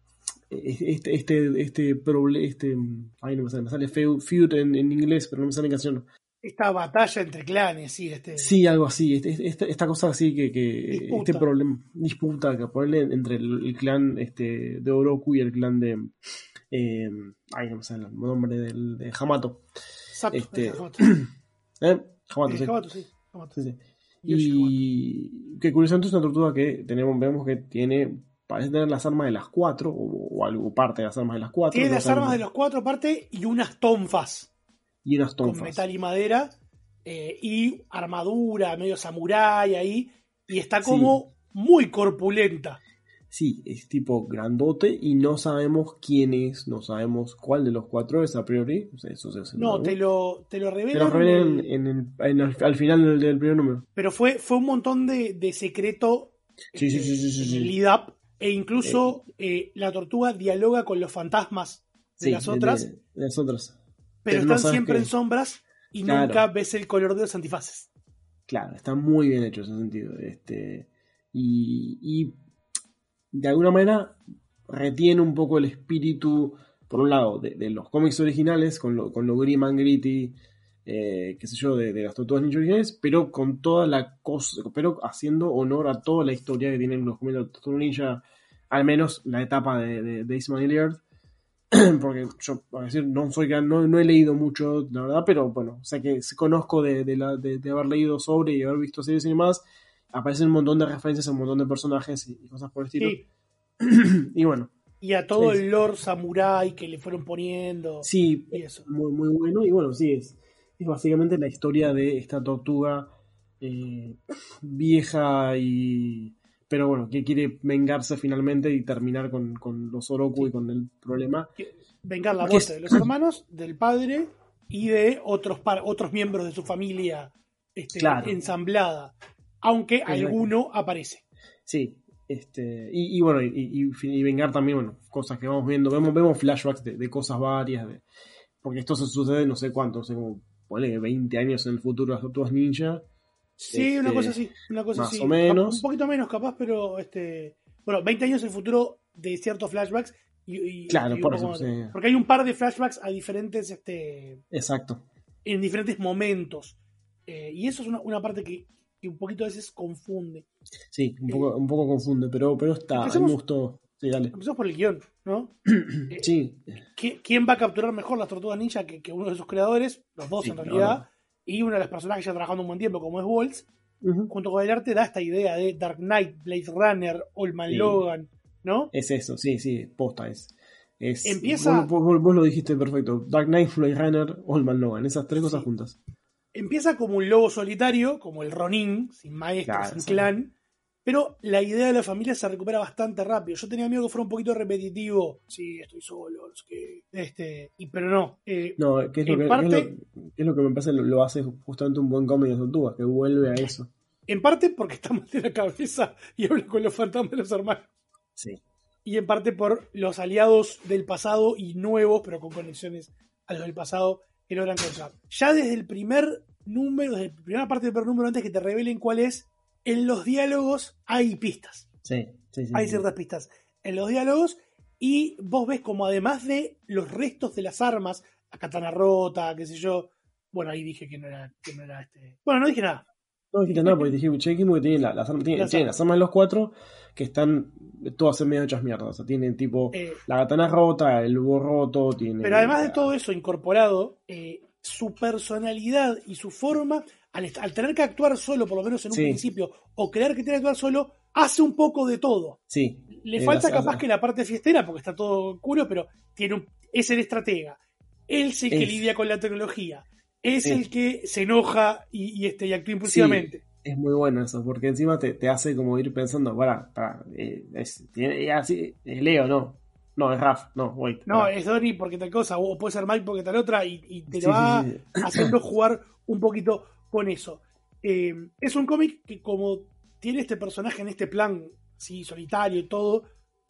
Este, este, este, proble- este, ay, no me sale, me sale feud, feud en, en inglés, pero no me sale en castellano. Esta batalla entre clanes, sí, este. Sí, algo así, este, este, esta cosa así que, que Disputa. este problema, disputa que ponerle entre el, el clan este, de Oroku y el clan de, eh, ay, no me sale el nombre del, de Hamato. Sato, Este, Hamato. ¿eh? Hamato, Eh, sí. Hamato, sí. Hamato. Sí, sí. Yoshi Y que curiosamente es una tortuga que tenemos, vemos que tiene, parece tener las armas de las cuatro, o, o algo, parte de las armas de las cuatro. Tiene no las sabemos. armas de los cuatro aparte y unas tonfas. Y unas Con tonfas. metal y madera. Eh, y armadura, medio samurái ahí. Y está como muy corpulenta. Sí, es tipo grandote y no sabemos quién es, no sabemos cuál de los cuatro es a priori. O sea, eso se No, te lo, te lo Te revelan. lo revelan en el, en el- al final del, del primer número. Pero fue, fue un montón de, de secreto Sí, sí, sí, sí, sí, en sí. el lead up. E incluso eh, la tortuga dialoga con los fantasmas de Sí, las otras. de- de las otras. Pero no están sabes siempre qué- en sombras y Claro. nunca ves el color de los antifaces. Claro, está muy bien hecho en ese sentido. Este, y, y de alguna manera retiene un poco el espíritu, por un lado, de, de los cómics originales, con lo, con lo grim and gritty, eh, qué sé yo, de, de las tortugas ninja originales, pero con toda la cosa, pero haciendo honor a toda la historia que tienen los cómics de Tortugas Ninja, al menos la etapa de, de, de Eastman y Laird. Porque yo, a decir, no soy gran- no, no he leído mucho, la verdad, pero bueno, o sea que conozco de, de, la, de, de haber leído sobre y haber visto series y demás. Aparecen un montón de referencias a un montón de personajes y, y cosas por el estilo. Sí. Y bueno, Y a todo Sí. el lore samurai que le fueron poniendo. sí, Y eso. muy, muy bueno. Y bueno, sí, es, es básicamente la historia de esta tortuga eh, vieja y... Pero bueno, que quiere vengarse finalmente y terminar con, con los Oroku y con el problema. Vengar la ¿Qué muerte es? de los hermanos, del padre y de otros, par- otros miembros de su familia este, Claro. ensamblada. Aunque Exacto. alguno aparece. Sí, este, y, y bueno, y, y, y vengar también, bueno, cosas que vamos viendo, vemos, vemos flashbacks de, de cosas varias, de, porque esto se sucede no sé cuánto, no sé, como ponle veinte años en el futuro de las Tortugas Ninja. Sí, Este, una cosa así, una cosa más así. o menos. Un poquito menos capaz, pero este bueno, veinte años en el futuro de ciertos flashbacks y, y- Claro, y un por poco eso, más. sí. Porque hay un par de flashbacks a diferentes este Exacto. en diferentes momentos. Eh, y eso es una, una parte que, que un poquito a veces confunde. Sí, un poco, un poco confunde, pero, pero está, a mí Empecemos- me gustó. Sí, dale. Empezamos por el guión, ¿no? Sí, ¿Qui- ¿Quién va a capturar mejor las tortugas ninja que, que uno de sus creadores? Los dos Sí, en no, realidad. no. Y una de las personas que ya trabajando un buen tiempo, como es Waltz, Ujú. junto con el arte da esta idea de Dark Knight, Blade Runner, Old Man Sí. Logan, ¿no? es eso, sí, sí, posta es. es Empieza- vos, vos- vos lo dijiste perfecto. Dark Knight, Blade Runner, Old Man Logan, esas tres cosas juntas. Empieza como un lobo solitario, como el Ronin, sin maestro, Claro, sin sí. clan, pero la idea de la familia se recupera bastante rápido. Yo tenía miedo que fuera un poquito repetitivo. Sí, estoy solo, no sé qué. Este, y, pero no. eh, No, ¿qué es lo en que, parte- qué es lo, qué es lo que me parece lo, lo hace justamente un buen cómic de tortugas, que vuelve a eso. En parte porque está mal de la cabeza y habla con los fantasmas de los hermanos. Sí. Y en parte por los aliados del pasado y nuevos, pero con conexiones a los del pasado, que logran encontrar. Ya desde el primer número, desde la primera parte del primer número, antes que te revelen cuál es, en los diálogos hay pistas. Sí, sí, sí. Hay sí. ciertas pistas en los diálogos y vos ves como además de los restos de las armas, la katana rota, qué sé yo, bueno, ahí dije que no era, que no era este... Bueno, no dije nada. No dijiste nada porque dije, che, que tienen la- las armas, tienen, Las tienen armas. las armas de los cuatro que están todas en medio hechas mierdas. O sea, tienen tipo Eh, la katana rota, el búho roto, tiene. Pero además de todo eso incorporado, eh, su personalidad y su forma, al, est- al tener que actuar solo, por lo menos en un Sí. principio, o creer que tiene que actuar solo, hace un poco de todo. Sí. Le Eh, falta hace- capaz hace- que la parte fiestera, porque está todo oscuro, pero tiene un, es el estratega. Él es el que Es- lidia con la tecnología. Es Sí. el que se enoja y, y, este, y actúa impulsivamente. Sí, es muy bueno eso, porque encima te, te hace como ir pensando, para, para, eh, es, tiene, así, es Leo, no, no, es Raf, no, wait. No, pará. es Donnie porque tal cosa, o puede ser Mike porque tal otra, y, y te Sí, lo va sí, sí. haciendo jugar un poquito con eso. Eh, es un cómic que como tiene este personaje en este plan, sí, solitario y todo,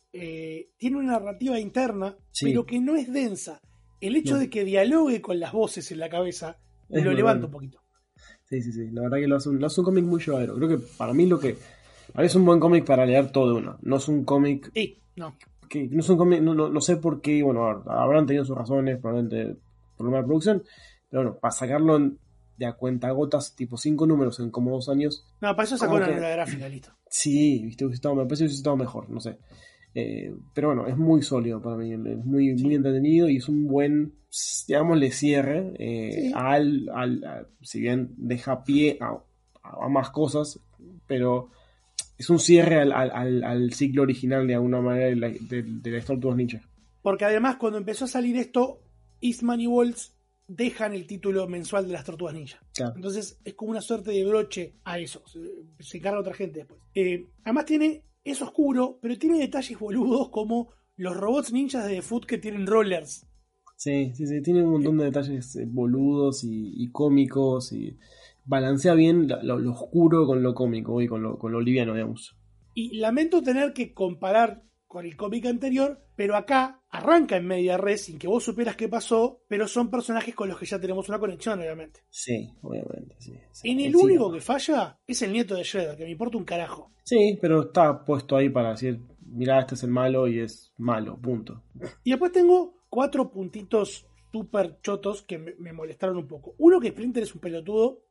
eh, tiene una narrativa interna, Sí. pero que no es densa. El hecho No. de que dialogue con las voces en la cabeza Es lo muy levanta bueno. un poquito. Sí, sí, sí, la verdad que lo hace un, lo hace un cómic muy llevadero. Creo que para mí lo que, para mí es un buen cómic para leer todo de uno. No es un cómic Sí, no. que no es un cómic, no, no, no sé por qué, bueno, a ver, habrán tenido sus razones, probablemente problema de producción, pero bueno, para sacarlo en- de a cuentagotas, tipo cinco números en como dos años, No, para eso sacó Como una que- novela gráfica, listo. sí, viste, hubiese estado, me parece que hubiese estado mejor, no sé. Eh, pero bueno, es muy sólido para mí, es muy, muy entretenido y es un buen, digámosle, cierre eh, Sí. al, al, a- si bien deja pie a, a más cosas, pero es un cierre al, al, al, al ciclo original de alguna manera de la, de, de las Tortugas Ninja. Porque además cuando empezó a salir esto, Eastman y Waltz dejan el título mensual de las Tortugas Ninja. Claro. Entonces es como una suerte de broche a eso. Se, se encarga otra gente después. Eh, además tiene, es oscuro, pero tiene detalles boludos como los robots ninjas de The Foot que tienen rollers. Sí, sí, sí, tiene un montón de detalles eh, boludos y, y cómicos y balancea bien la- lo, lo oscuro con lo cómico y con lo, con lo liviano, digamos. Y lamento tener que comparar con el cómic anterior, pero acá arranca en media res sin que vos supieras qué pasó, pero son personajes con los que ya tenemos una conexión, obviamente. Sí, obviamente, sí. sí. En el Sí, único no. que falla es el nieto de Shredder, que me importa un carajo. Sí, pero está puesto ahí para decir, mirá, este es el malo y es malo, punto. Y después tengo cuatro puntitos súper chotos que me, me molestaron un poco. Uno, que Splinter es un pelotudo,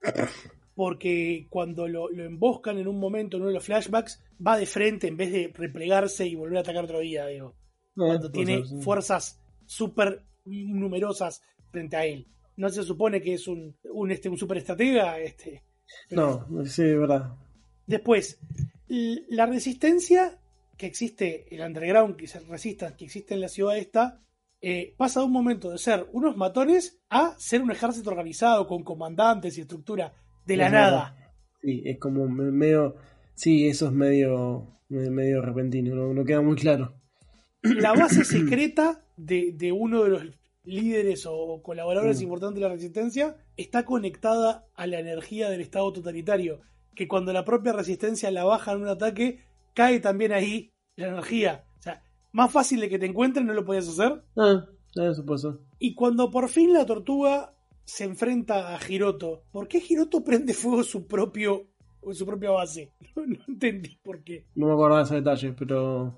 porque cuando lo, lo emboscan en un momento, en uno de los flashbacks, va de frente en vez de replegarse y volver a atacar otro día, digo. Cuando Eh, tiene pues, sí. fuerzas súper numerosas frente a él. No se supone que es un, un, este, un super estratega. Este, pero- No, sí, es verdad. Después, l- la resistencia que existe, el underground que se resista, que existe en la ciudad esta, eh, pasa de un momento de ser unos matones a ser un ejército organizado con comandantes y estructura de la Es nada. verdad. Sí, es como me- medio, sí, eso es medio, me- medio repentino, no, no queda muy claro. La base secreta de, de uno de los líderes o colaboradores Mm. importantes de la resistencia está conectada a la energía del estado totalitario, que cuando la propia resistencia la baja en un ataque, cae también ahí la energía. O sea, más fácil de que te encuentren no lo podías hacer. Ah, eso puede ser. Y cuando por fin la tortuga se enfrenta a Hiroto, ¿por qué Hiroto prende fuego su propio su propia base? No, no entendí por qué. No me acordaba de ese detalle, pero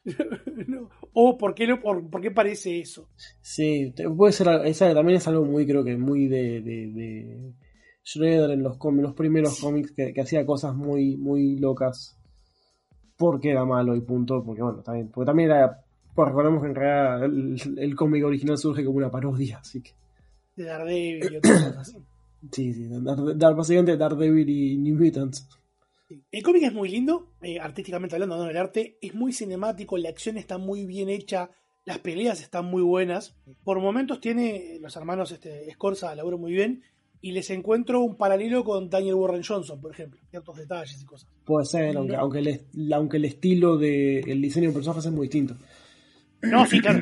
No. O por qué, no, por, por qué parece eso. sí, te- puede ser, esa también es algo muy, creo que muy de, de, de Shredder en los, cómics, los primeros cómics que, que hacía cosas muy, muy locas porque era malo y punto, porque bueno, también, porque también era, pues recordemos que en realidad el, el cómic original surge como una parodia, así que De Daredevil y otras cosas así. sí, sí, Dar- Dar- básicamente Daredevil y New Mutants. El cómic es muy lindo, eh, artísticamente hablando, ¿no? El arte es muy cinemático, la acción está muy bien hecha, las peleas están muy buenas. Por momentos tiene los hermanos este, Scorza laburan muy bien y les encuentro un paralelo con Daniel Warren Johnson, por ejemplo, ciertos detalles y cosas. Puede ser, aunque, No. aunque, el, est- aunque el estilo de el diseño de personajes es muy distinto. No, sí, claro.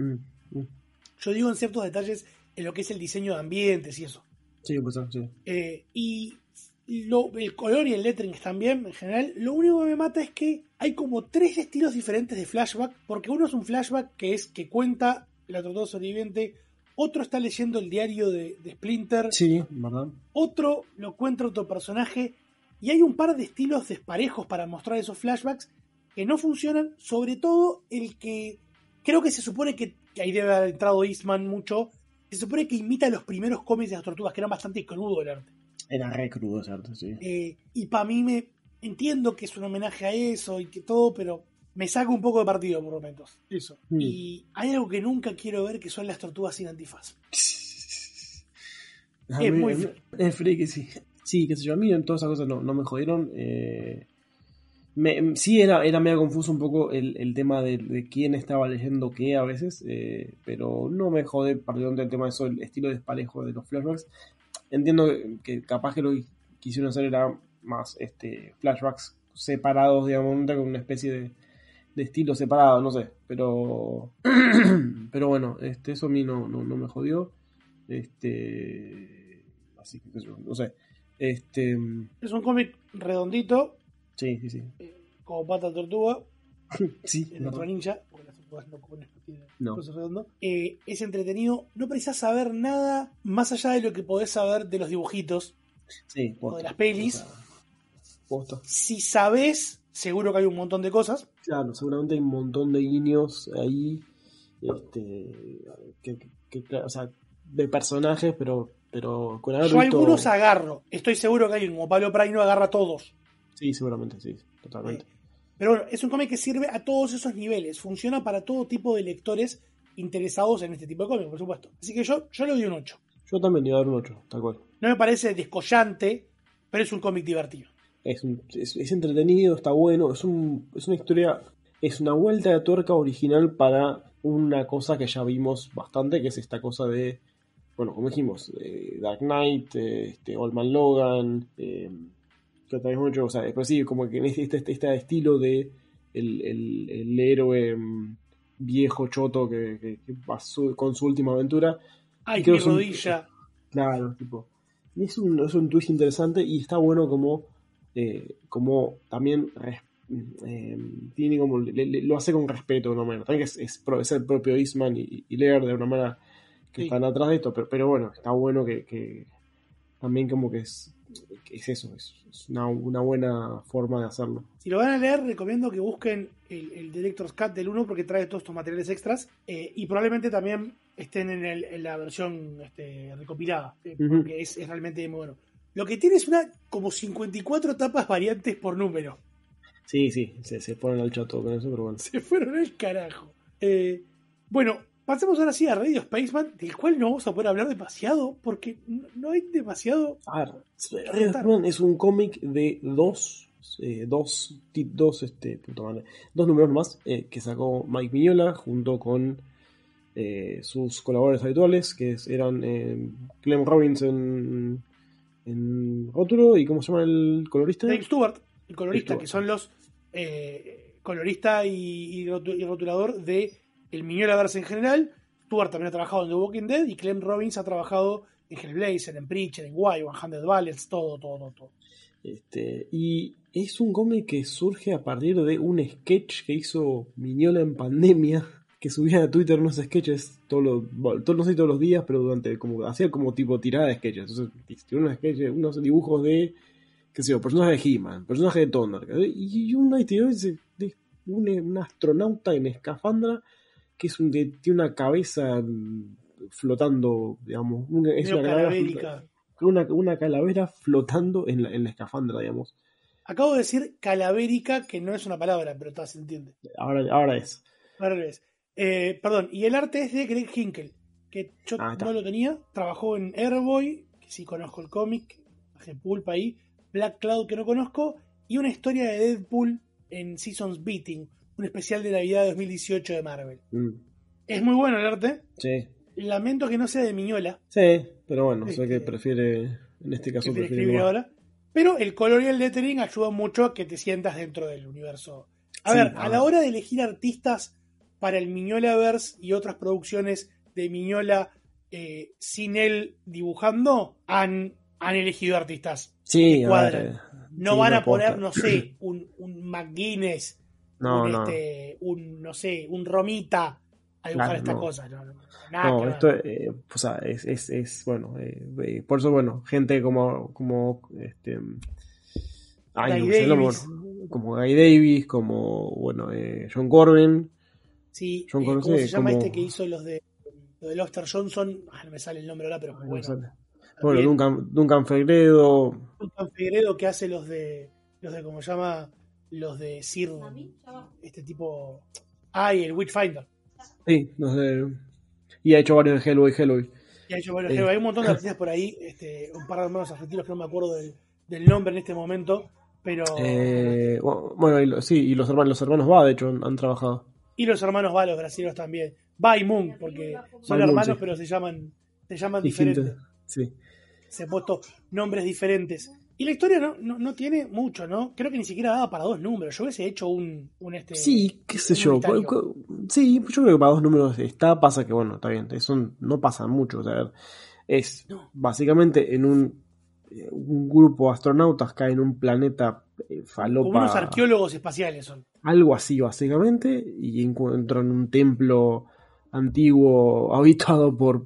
Yo digo en ciertos detalles en lo que es el diseño de ambientes y eso. Sí, puede ser, sí. Eh, y lo, el color y el lettering están bien en general. Lo único que me mata es que hay como tres estilos diferentes de flashback, porque uno es un flashback que es que cuenta la tortuga sobreviviente otro está leyendo el diario de, de Splinter, Sí, ¿verdad? otro lo cuenta otro personaje, y hay un par de estilos desparejos para mostrar esos flashbacks que no funcionan, sobre todo el que creo que se supone que, que ahí debe haber entrado Eastman mucho, se supone que imita los primeros cómics de las tortugas, que eran bastante crudo el arte. Era re crudo, ¿cierto? Sí. Eh, y para mí me entiendo que es un homenaje a eso y que todo, pero me saca un poco de partido por momentos. Eso. Mm. Y hay algo que nunca quiero ver, que son las tortugas sin antifaz. A Es mí- muy a mí- feo. Es friki, sí. Sí, qué sé yo, a mí en todas esas cosas no, no me jodieron. Eh, me, sí era, era medio confuso un poco el, el tema de, de quién estaba leyendo qué a veces, eh, pero no me jode particularmente el tema de eso, el estilo desparejo de los flashbacks. Entiendo que, que capaz que lo que quisieron hacer era más este flashbacks separados, digamos, con una especie de, de estilo separado, no sé, pero pero bueno, este eso a mí no, no, no me jodió. Este así que qué sé yo, no sé. Este Es un cómic redondito, sí, sí, sí. como Pata de Tortuga, Sí, el otro ninja, porque las tortugas no comen tienen No. cosas redondo. Eh, es entretenido, no precisas saber nada más allá de lo que podés saber de los dibujitos Sí, o de posta. las pelis. O sea, posta. Si sabés, seguro que hay un montón de cosas. Claro, seguramente hay un montón de guiños ahí, este, que, que- que, claro, o sea, de personajes, pero, pero con haber Yo visto- algunos agarro. Estoy seguro que alguien como Pablo Praino agarra a todos. Sí, seguramente, sí, totalmente. Pero bueno, es un cómic que sirve a todos esos niveles. Funciona para todo tipo de lectores interesados en este tipo de cómic, por supuesto. Así que yo, yo le doy un ocho. Yo también le iba a dar un ocho, tal cual. No me parece descollante, pero es un cómic divertido. Es, un- es, es entretenido, está bueno, es, un, es una historia, es una vuelta de tuerca original para una cosa que ya vimos bastante, que es esta cosa de, bueno, como dijimos, eh, Dark Knight, eh, este, Old Man Logan, eh, que también mucho, o sea, pero sí, como que en este, este, este estilo de el, el, el héroe mm, viejo choto que, que, que pasó con su última aventura. Ay, Y creo mi que es un- rodilla. Claro, tipo. Y es un, es un twist interesante y está bueno como, eh, como también res- eh, tiene como le- le- lo hace con respeto de una manera. También que es, es, pro- es el propio Eastman y, y Laird de una manera que Sí. están atrás de esto, pero, pero bueno, está bueno que, que también como que es, que es eso, es, es una, una buena forma de hacerlo. Si lo van a leer, recomiendo que busquen el, el Director's Cut del uno porque trae todos estos materiales extras eh, y probablemente también estén en, el- en la versión este, recopilada, eh, Ujú. porque es, es realmente muy bueno. Lo que tiene es una como cincuenta y cuatro tapas variantes por número. Sí, sí, se, se ponen al chato con eso, pero bueno. Se fueron al carajo. Eh, bueno, pasemos ahora sí a Radio Spaceman, del cual no vamos a poder hablar demasiado porque no, no hay demasiado. A ver, Red Spaceman es un cómic de dos, eh, dos, ti- dos, este, puta madre, dos números más eh, que sacó Mike Mignola junto con eh, sus colaboradores habituales, que es- eran eh, Clem Robbins en, en rótulo y ¿cómo se llama el colorista? Dave Stewart, el colorista, Stewart. que son los eh, colorista y, y rotu- y rotulador de el Miñolaverse en general. Stewart también ha trabajado en The Walking Dead y Clem Robbins ha trabajado en Hellblazer, en Preacher, en Why, cien Ballads, todo, todo, todo, todo. Este, y es un cómic que surge a partir de un sketch que hizo Mignola en pandemia, que subía a Twitter unos sketches todos los, bueno, todos, no sé si todos los días, pero durante como hacía como tipo tirada de sketches. Entonces, tiene unos sketches, unos dibujos de, qué sé yo, personajes de He-Man, personajes de Thunder, y, y una historia de, de un, un astronauta en escafandra que es un, de, tiene una cabeza mm, flotando, digamos, una, es Medio una calavera, calavérica. una, una calavera flotando en la, en la escafandra, digamos. Acabo de decir calavérica, que no es una palabra, pero ta, se entiende. Ahora, ahora es. Ahora lo es. Eh, perdón, y el arte es de Greg Hinkle, que yo Ah, está. no lo tenía. Trabajó en Airboy, que sí conozco el cómic, hace pulpa ahí. Black Cloud, que no conozco. Y una historia de Deadpool en Seasons Beating, un especial de Navidad de dos mil dieciocho de Marvel. Mm, Es muy bueno el arte. sí. Lamento que no sea de Miñola, Sí, pero bueno, Este, sé que prefiere, en este caso que prefiere escribir igual. ahora. Pero el color y el lettering ayudan mucho a que te sientas dentro del universo. A Sí, ver, a a ver. la hora de elegir artistas para el Miñolaverse y otras producciones de Miñola eh, sin él dibujando, han, han elegido artistas Sí, que a cuadran. ver, No sí, van no a poner, posta. no sé, un, un McGuinness, No, un, no. este, un, no sé, un Romita a dibujar Claro, estas no. cosas. No, no, nada No, que ver. esto, eh, o sea, es, es, es bueno, eh, eh, por eso, bueno, gente como, como, este, ay, Guy no sé, no, Davis. bueno, como Guy Davis, como, bueno, eh, John Corbin, Sí, John eh, Corbin, ¿cómo se sí, llama como, este que hizo los de, los de Lobster Johnson? Ah, no me sale el nombre ahora, pero ay, no bueno. sale. también. Bueno, Duncan, Duncan Fegredo, Duncan Figueredo que hace los de, los de, ¿cómo se llama? Los de Sir, este tipo, ay, el Witchfinder. sí, no sé, y ha hecho varios de Hellboy, Hellboy. Y ha hecho, bueno, Eh. hay un montón de artistas por ahí, este, un par de hermanos argentinos que no me acuerdo del, del nombre en este momento, pero... Eh, bueno, y, lo- sí, y los hermanos, los hermanos Va, de hecho, han, han trabajado. Y los hermanos Va, los brasileños también. Va y Moon, porque son Moon, hermanos, sí. pero se llaman, se llaman Distinto, diferentes. sí. Se han puesto nombres diferentes. Y la historia no, no, no tiene mucho, ¿no? Creo que ni siquiera daba para dos números. Yo hubiese hecho un, un este. Sí, qué sé un yo. unitario. cu- cu- Sí, yo creo que para dos números está, pasa que bueno, está bien, eso no pasa mucho. O sea, es básicamente en un, eh, un grupo de astronautas cae en un planeta eh, falopa. Como unos arqueólogos espaciales son. Algo así, básicamente, y encuentran un templo antiguo habitado por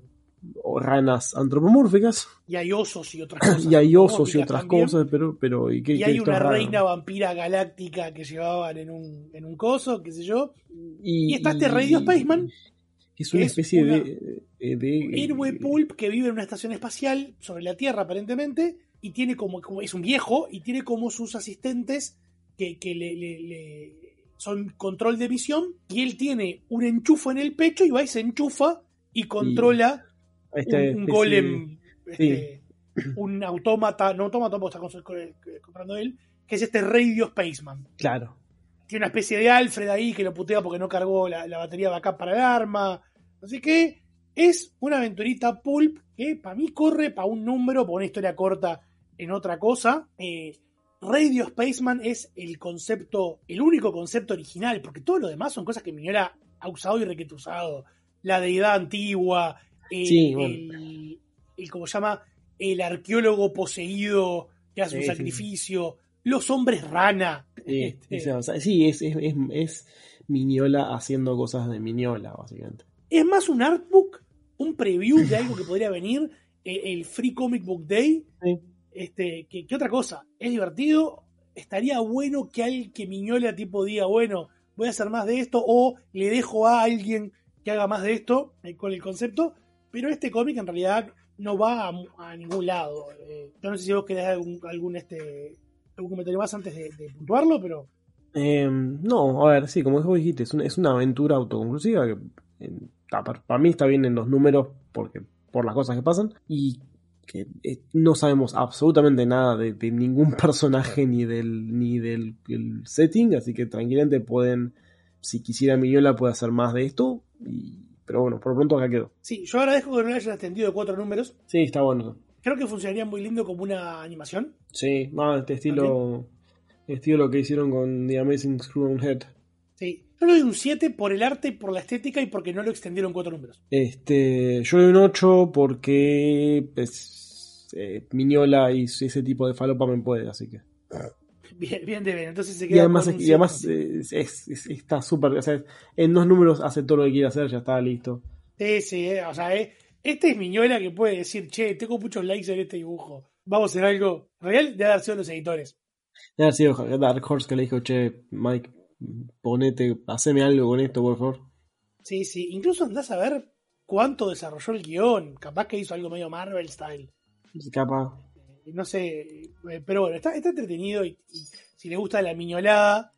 ranas antropomórficas. Y hay osos y otras cosas. Y hay osos y otras también. cosas, pero, pero ¿y qué, Y qué hay esto una es raro? reina vampira galáctica que llevaban en un, en un coso, qué sé yo. Y, Y está este y- Radio Spaceman, Es una que es especie una- de, de, de- héroe pulp que vive en una estación espacial sobre la Tierra aparentemente, y tiene como, como es un viejo, y tiene como sus asistentes que, que le, le- le- son control de visión, y él tiene un enchufo en el pecho y va y se enchufa y controla a esta un, un especie golem, de- este, un autómata, no autómata porque está con- comprando él, que es este Radio Spaceman. Claro. Tiene una especie de Alfred ahí que lo putea porque no cargó la, la batería backup para el arma. Así que es una aventurita pulp que para mí corre para un número, para una historia corta en otra cosa. Eh, Radio Spaceman es el concepto, el único concepto original, porque todo lo demás son cosas que Mignola ha usado y requete usado. La deidad antigua, el, Sí, bueno. el, el ¿cómo se llama? El arqueólogo poseído que hace un Sí, sí. sacrificio. Los hombres rana. Sí, Este, sí, o sea, sí, es, es, es, es Miñola haciendo cosas de Miñola, básicamente. Es más un artbook, un preview de algo que podría venir, eh, el Free Comic Book Day, Sí. este, que, que otra cosa, es divertido, estaría bueno que alguien que Miñola tipo diga, bueno, voy a hacer más de esto, o le dejo a alguien que haga más de esto, eh, con el concepto, pero este cómic en realidad no va a, a ningún lado. Eh, yo no sé si vos querés algún, algún, este, algún comentario más antes de, de puntuarlo, pero... Eh, no, a ver, sí, como vos dijiste, es una, es una aventura autoconclusiva que eh, para, para mí está bien en los números porque por las cosas que pasan y que eh, no sabemos absolutamente nada de, de ningún personaje ni del ni del el setting, así que tranquilamente pueden, si quisiera Miñola puede hacer más de esto, y, pero bueno, por lo pronto acá quedó. Sí, yo agradezco que no le hayan extendido de cuatro números. Sí, está bueno. Creo que funcionaría muy lindo como una animación. Sí, no, este estilo, estilo lo que hicieron con The Amazing Screw Head. Sí. Yo le doy un siete por el arte, por la estética y porque no lo extendieron cuatro números. Este, yo le doy un ocho porque pues, eh, Miñola y ese tipo de falopa me puede, así que. Bien, bien de bien. Entonces se Y queda además, con un y además siete. es- es- es- está súper, o sea, en dos números hace todo lo que quiere hacer, ya está listo. Sí, sí, eh, o sea, eh, este es Miñola que puede decir, che, tengo muchos likes en este dibujo. Vamos a hacer algo real de haber sido los editores. Debe haber sido Dark Horse que le dijo, che, Mike, ponete, haceme algo con esto, por favor. Sí, sí. Incluso andás a ver cuánto desarrolló el guión. Capaz que hizo algo medio Marvel style. Capaz. Eh, No sé, eh, pero bueno, está, está entretenido y, y si le gusta la miñolada,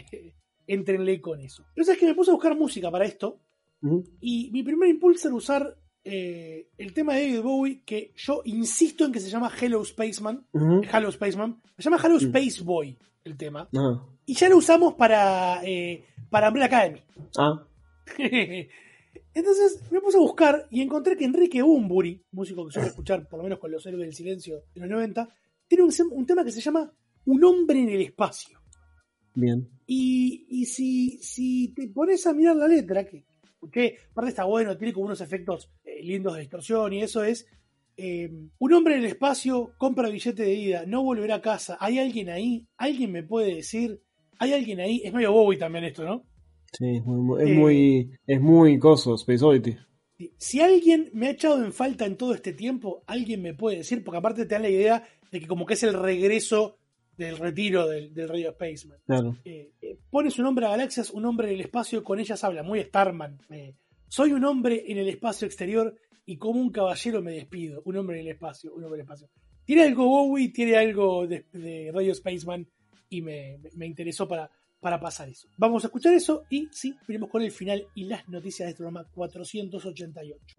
éntrenle con eso. Pero sabes que me puse a buscar música para esto Ujú. y mi primer impulso era usar eh, el tema de David Bowie, que yo insisto en que se llama Hello Spaceman. Ujú. Hello Spaceman. Se llama Hello Mm. Space Boy el tema. Ah. Y ya lo usamos para, eh, para Umbrella Academy. Ah. Entonces me puse a buscar y encontré que Enrique Bunbury, músico que suele escuchar por lo menos con los Héroes del Silencio de los noventa, tiene un, sem- un tema que se llama Un hombre en el espacio. Bien. Y, y si, si te pones a mirar la letra, que escuché, aparte está bueno, tiene como unos efectos eh, lindos de distorsión y eso es, eh, un hombre en el espacio compra billete de ida, no volverá a casa, ¿hay alguien ahí? ¿Alguien me puede decir? ¿Hay alguien ahí? Es medio Bowie también esto, ¿no? Sí, es muy, es Eh, muy, es muy coso, Space Oddity. Si alguien me ha echado en falta en todo este tiempo, alguien me puede decir, porque aparte te da la idea de que como que es el regreso del retiro del, del Radio Spaceman. Claro. Eh, eh, pone su nombre a Galaxias, un hombre en el espacio, con ellas habla, muy Starman. Eh, soy un hombre en el espacio exterior y como un caballero me despido. Un hombre en el espacio, un hombre en el espacio. Tiene algo Bowie, tiene algo de, de Radio Spaceman y me, me, me interesó para, para pasar eso. Vamos a escuchar eso y sí, venimos con el final y las noticias de este programa cuatrocientos ochenta y ocho.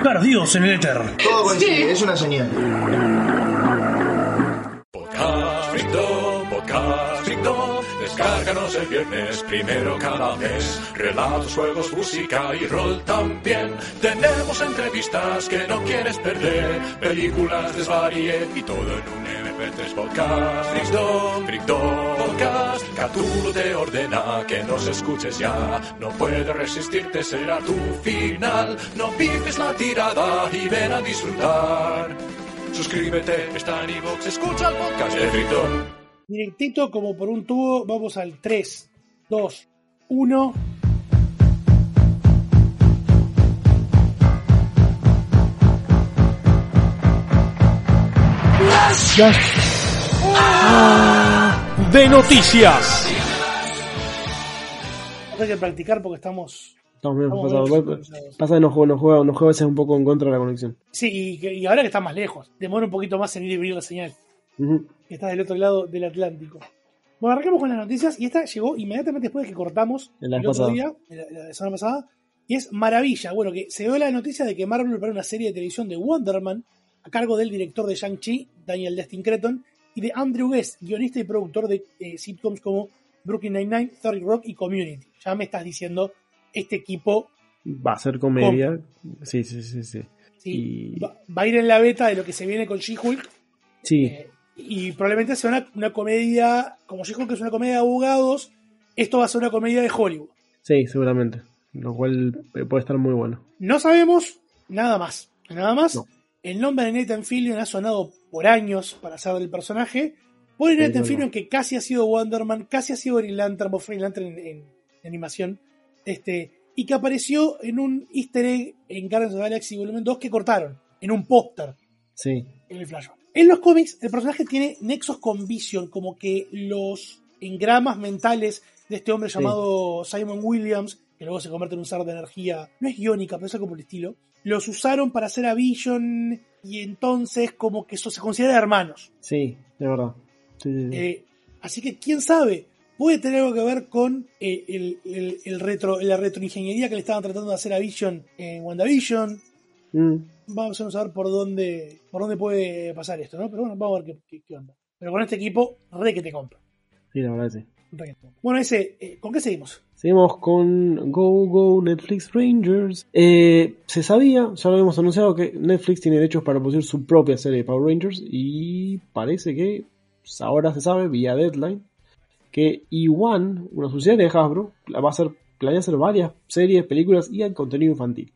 Perdidos en el éter. Todo coincide, es una señal. Podcast Frito, Podcast Frito, descárganos el viernes primero cada mes. Relatos, juegos, música y rol también. Tenemos entrevistas que no quieres perder, películas, desvaríe y todo en un eme pe tres. Podcast Frito, Frito, Podcast. Cthulhu te ordena que nos escuches ya. No puedes resistirte, será tu final. No piques la tirada y ven a disfrutar. Suscríbete, está en iVoox, escucha el podcast de Frito. Directito como por un tubo, vamos al tres, dos, uno. Ah, de noticias. Hay que practicar porque estamos... Estamos bien pasados. Pasa que nos juega, nos, juega, nos juega a veces un poco en contra de la conexión. Sí, y, y ahora que está más lejos. Demora un poquito más en ir y venir la señal. Uh-huh. Que está del otro lado del Atlántico. Bueno, arrancamos con las noticias. Y esta llegó inmediatamente después de que cortamos el otro pasada. día, la, la semana pasada. Y es maravilla. Bueno, que se dio la noticia de que Marvel prepara una serie de televisión de Wonder Man a cargo del director de Shang-Chi, Daniel Destin Cretton, y de Andrew Guest, guionista y productor de eh, sitcoms como Brooklyn Nine-Nine, thirty Rock y Community. Ya me estás diciendo, este equipo... Va a ser comedia. Com- sí, sí, sí, sí. sí y... va, va a ir en la beta de lo que se viene con She-Hulk. Sí. Eh, y probablemente sea una, una comedia, como She-Hulk es una comedia de abogados, esto va a ser una comedia de Hollywood. Sí, seguramente. Lo cual puede estar muy bueno. No sabemos nada más. Nada más. No. El nombre de Nathan Fillion ha sonado por años para ser del personaje. Por el Nathan Fillion, que casi ha sido Wonder Man, casi ha sido Green Lantern, o Green Lantern en, en, en animación. Este, y que apareció en un easter egg en Guardians of the Galaxy Volumen dos que cortaron. En un póster. Sí. En el flash. En los cómics, el personaje tiene nexos con Vision, como que los engramas mentales de este hombre llamado sí. Simon Williams, que luego se convierte en un ser de energía, no es iónica, pero es algo por el estilo, los usaron para hacer a Vision y entonces como que eso se considera hermanos. Sí, de verdad. Sí, sí, sí. Eh, así que quién sabe, puede tener algo que ver con eh, el, el, el retro, la retroingeniería que le estaban tratando de hacer a Vision en WandaVision. Mm. Vamos a ver por dónde por dónde puede pasar esto, ¿no? Pero bueno, vamos a ver qué, qué, qué onda. Pero con este equipo, re que te compro. Sí, la verdad sí. Bueno, ese, eh, ¿con qué seguimos? Seguimos con Go Go Netflix Rangers. Eh, se sabía, ya lo habíamos anunciado, que Netflix tiene derechos para producir su propia serie de Power Rangers y parece que ahora se sabe, vía Deadline, que E uno, una subsidiaria de Hasbro, va a hacer, planea hacer varias series, películas y contenido infantil.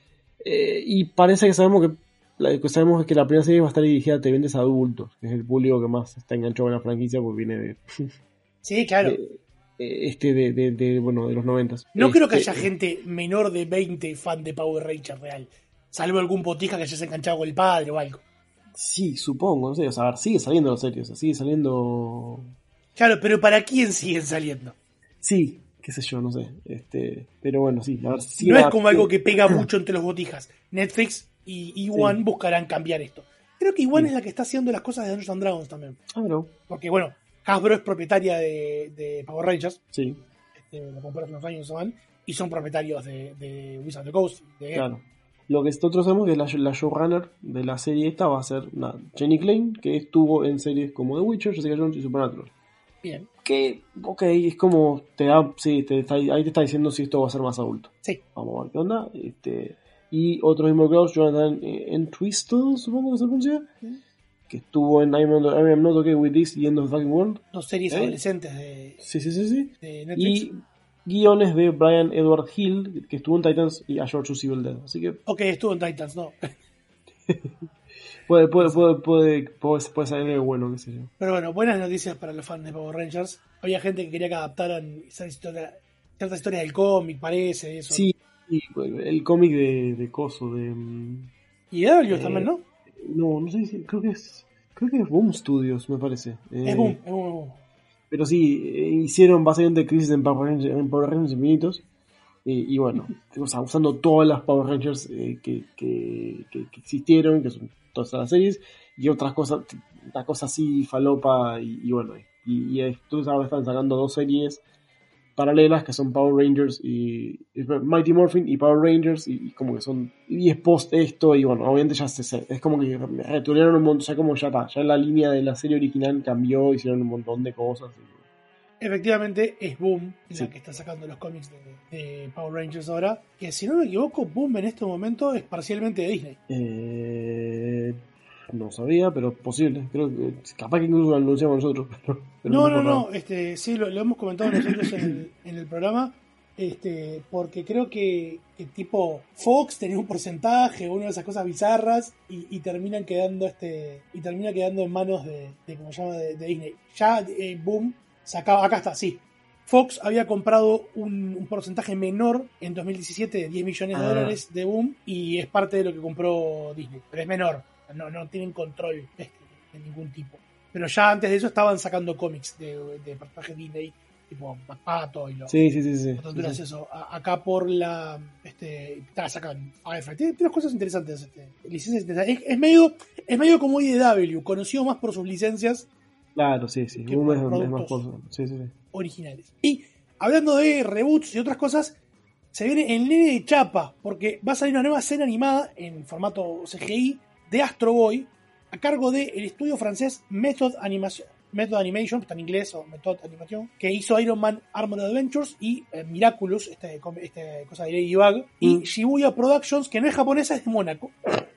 Eh, y parece que sabemos que, la, que sabemos que la primera serie va a estar dirigida a televidentes adultos, que es el público que más está enganchado en la franquicia porque viene de... Sí, claro. De, este de, de, de, bueno, de los noventas. No este, creo que haya gente menor de veinte fan de Power Rangers real. Salvo algún botija que haya se enganchado con el padre o algo. Sí, supongo, no sé, o sea, a ver, sigue saliendo las series, sigue saliendo... Claro, pero ¿para quién siguen saliendo? Sí, qué sé yo, no sé. Este, pero bueno, sí, a ver, sí no va, es como sí. algo que pega mucho entre los botijas. Netflix y E uno sí. buscarán cambiar esto. Creo que E uno sí. es la que está haciendo las cosas de Dungeons and Dragons también. Ah, no. Porque bueno, Hasbro es propietaria de, de Power Rangers. Sí. Este, lo compró hace unos años van, y son propietarios de, de Wizards of the Coast. De claro. Lo que nosotros sabemos es que la, la showrunner de la serie esta va a ser una Jenny Klein, que estuvo en series como The Witcher, Jessica Jones y Supernatural. Bien. Que, ok, es como, te da, sí, te está, ahí te está diciendo si esto va a ser más adulto. Sí. Vamos a ver qué onda. Este, y otros involucrados, Jonathan Entwistle, supongo que se pronuncia, ¿sí? Que estuvo en I'm Not, I'm Not Okay With This y End of the Fucking World. Dos series ¿Eh? adolescentes de, sí, sí, sí, sí. de Netflix. Y guiones de Brian Edward Hill, que estuvo en Titans, y a George Civil Dead. Así que... Ok, estuvo en Titans, no. puede, puede, puede, puede, puede, puede salir algo bueno, qué sé yo. Pero bueno, buenas noticias para los fans de Power Rangers. Había gente que quería que adaptaran historia, ciertas historias del cómic, parece, eso. Sí, y el cómic de, de Coso, de... Y de W eh, también, ¿no? No, no sé si... Creo que es... Creo que es Boom Studios, me parece. Es eh, Boom, es Boom. Pero sí, eh, hicieron básicamente Crisis en Power Rangers, en Power Rangers Infinitos. Eh, y bueno, o sea, usando todas las Power Rangers eh, que, que, que, que existieron, que son todas las series, y otras cosas, una cosa así, falopa, y, y bueno, y, y estos ahora están sacando dos series paralelas que son Power Rangers y, y Mighty Morphin y Power Rangers, y, y como que son, y es post esto, y bueno, obviamente ya se, se es como que retuvieron un montón, ya como ya está, ya la línea de la serie original cambió, hicieron un montón de cosas. Y, efectivamente es Boom la sí. que está sacando los cómics de, de Power Rangers ahora, que si no me equivoco, Boom en este momento es parcialmente de Disney. Eh, no sabía, pero posible. Creo que capaz que incluso lo anunciamos nosotros. Pero, pero no, no, no, no, este, sí, lo, lo hemos comentado nosotros en el, en el programa, este, porque creo que, que tipo Fox tenía un porcentaje, una de esas cosas bizarras, y, y terminan quedando este, y termina quedando en manos de, de ¿cómo se llama? De, de Disney. Ya eh, Boom sacaba, acá está, sí. Fox había comprado un, un porcentaje menor en dos mil diecisiete de diez millones de Ah. dólares de Boom, y es parte de lo que compró Disney, pero es menor, no, no tienen control este, de ningún tipo. Pero ya antes de eso estaban sacando cómics de, de personajes Disney, tipo Pato y los Sí, sí, sí, sí. otros sí, sí. graciosos. A- acá por la este está sacan Firefly, tiene, tiene cosas interesantes, este, licencias interesantes. Es, es medio es medio como I D W, conocido más por sus licencias Claro, sí, sí. que Boom por es, es más productos cosa. Sí, sí, sí. originales. Y hablando de reboots y otras cosas, se viene el nene de chapa, porque va a salir una nueva serie animada en formato C G I de Astro Boy, a cargo del estudio francés Method Animation, Method Animation, que está en inglés, o Method Animation, que hizo Iron Man Armored Adventures y eh, Miraculous, este, este cosa de Ladybug, y Mm. Shibuya Productions, que no es japonesa, es de Mónaco,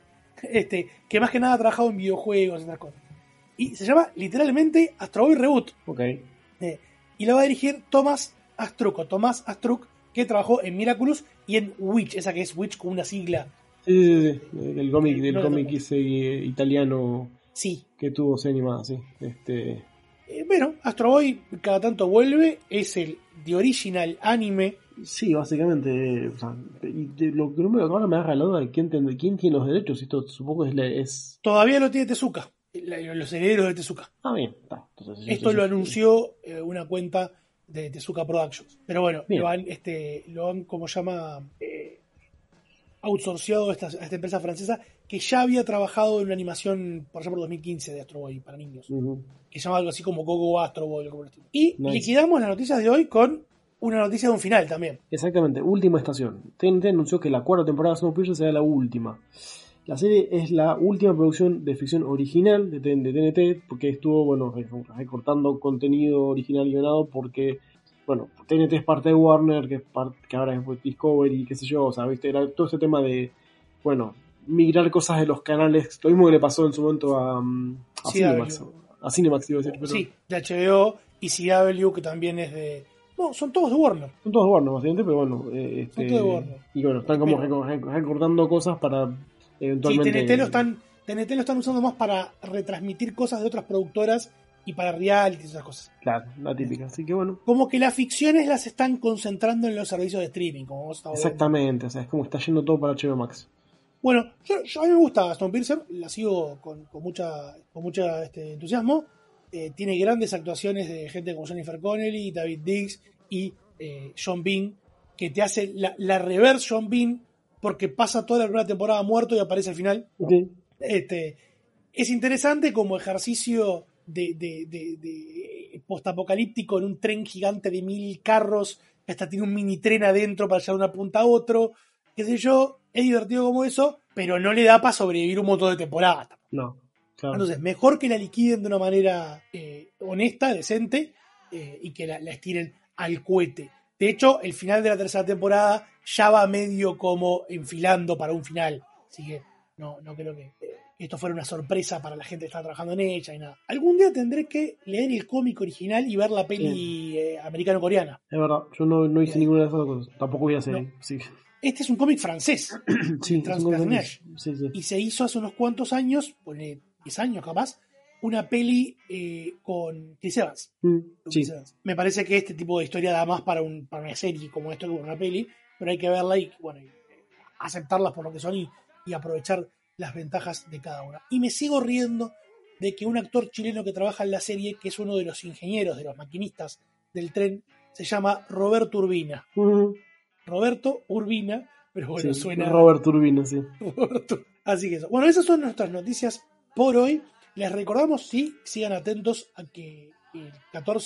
este, que más que nada ha trabajado en videojuegos y otras cosas. Y se llama literalmente Astro Boy Reboot. Ok. Eh, y la va a dirigir Thomas Astruc, o Tomás Astruc, que trabajó en Miraculous y en Witch, esa que es Witch con una sigla. Sí, sí, sí. sí. El cómic, del No, cómic no. ese eh, italiano Sí. que tuvo serie animada, sí. Este. Eh, bueno, Astro Boy cada tanto vuelve, es el The Original Anime. Sí, básicamente, o sea, y de lo que no me ahora me da la duda de quién, tiene- quién tiene los derechos. Esto supongo es, la- es... Todavía lo tiene Tezuka, la- los herederos de Tezuka. Ah, bien, está. Entonces, Esto entonces- lo anunció eh, una cuenta de Tezuka Productions. Pero bueno, Bien. lo han, este, lo han, como llama, eh, outsourciado a esta, a esta empresa francesa que ya había trabajado en una animación, por ejemplo, dos mil quince de Astro Boy para niños, Ujú. que se llama algo así como Gogo Astro Boy. Como el estilo. Y Nice. liquidamos las noticias de hoy con una noticia de un final también. Exactamente, última estación. T N T anunció que la cuarta temporada de Snowpiercer será la última. La serie es la última producción de ficción original de T N T, porque estuvo, bueno, recortando contenido original guionado, porque, bueno, T N T es parte de Warner, que es parte, que ahora es Discovery, qué sé yo, o sea, viste, era todo ese tema de, bueno, migrar cosas de los canales, lo mismo que le pasó en su momento a, um, a C Cinemax. W. A Cinemax, iba a decir, pero Sí, de H B O y C W, que también es de... No, son todos de Warner. son todos de Warner, básicamente, pero bueno, eh, este, Son todos de Warner. y bueno, están como Pero- recor- recor- recortando cosas para Sí, eventualmente... T N T lo están, T N T lo están usando más para retransmitir cosas de otras productoras y para reality y esas cosas. Claro, la típica, así que bueno. Como que las ficciones las están concentrando en los servicios de streaming, como vos estabas viendo. Exactamente, o sea, es como está yendo todo para H B O Max. Bueno, yo, yo- a mí me gusta Snowpiercer, la sigo con, con mucha, con mucha este, entusiasmo. Eh, tiene grandes actuaciones de gente como Jennifer Connelly, David Diggs y eh, Sean Bean, que te hace la, la reverse Sean Bean, porque pasa toda la primera temporada muerto y aparece al final. Okay. Este, es interesante como ejercicio de, de, de, de postapocalíptico en un tren gigante de mil carros, que hasta tiene un mini tren adentro para llevar de una punta a otro, qué sé yo, es divertido como eso, pero no le da para sobrevivir un montón de temporadas. No, claro. Entonces, mejor que la liquiden de una manera eh, honesta, decente, eh, y que la, la estiren al cohete. De hecho, el final de la tercera temporada ya va medio como enfilando para un final. Así que no, no creo que eh, esto fuera una sorpresa para la gente que está trabajando en ella y nada. Algún día tendré que leer el cómic original y ver la peli eh, americano-coreana. Es verdad, yo no, no hice ninguna de esas cosas. Tampoco voy a hacer. No. Sí, Este es un cómic francés, sí, es un Transpersonnage. sí, sí. Y se hizo hace unos cuantos años, pone diez años capaz, una peli eh, con Chris Evans. Mm, Con sí. Chris Evans. Me parece que este tipo de historia da más para, un, para una serie como esto que para una peli, pero hay que verla y, bueno, y, eh, aceptarlas por lo que son y, y aprovechar las ventajas de cada una. Y me sigo riendo de que un actor chileno que trabaja en la serie, que es uno de los ingenieros, de los maquinistas del tren, se llama Roberto Urbina. Mm, Roberto Urbina, pero bueno, sí, suena... Robert Turbina, sí. Roberto. Así que eso. Bueno, esas son nuestras noticias por hoy. Les recordamos, sí, sigan atentos a que el catorce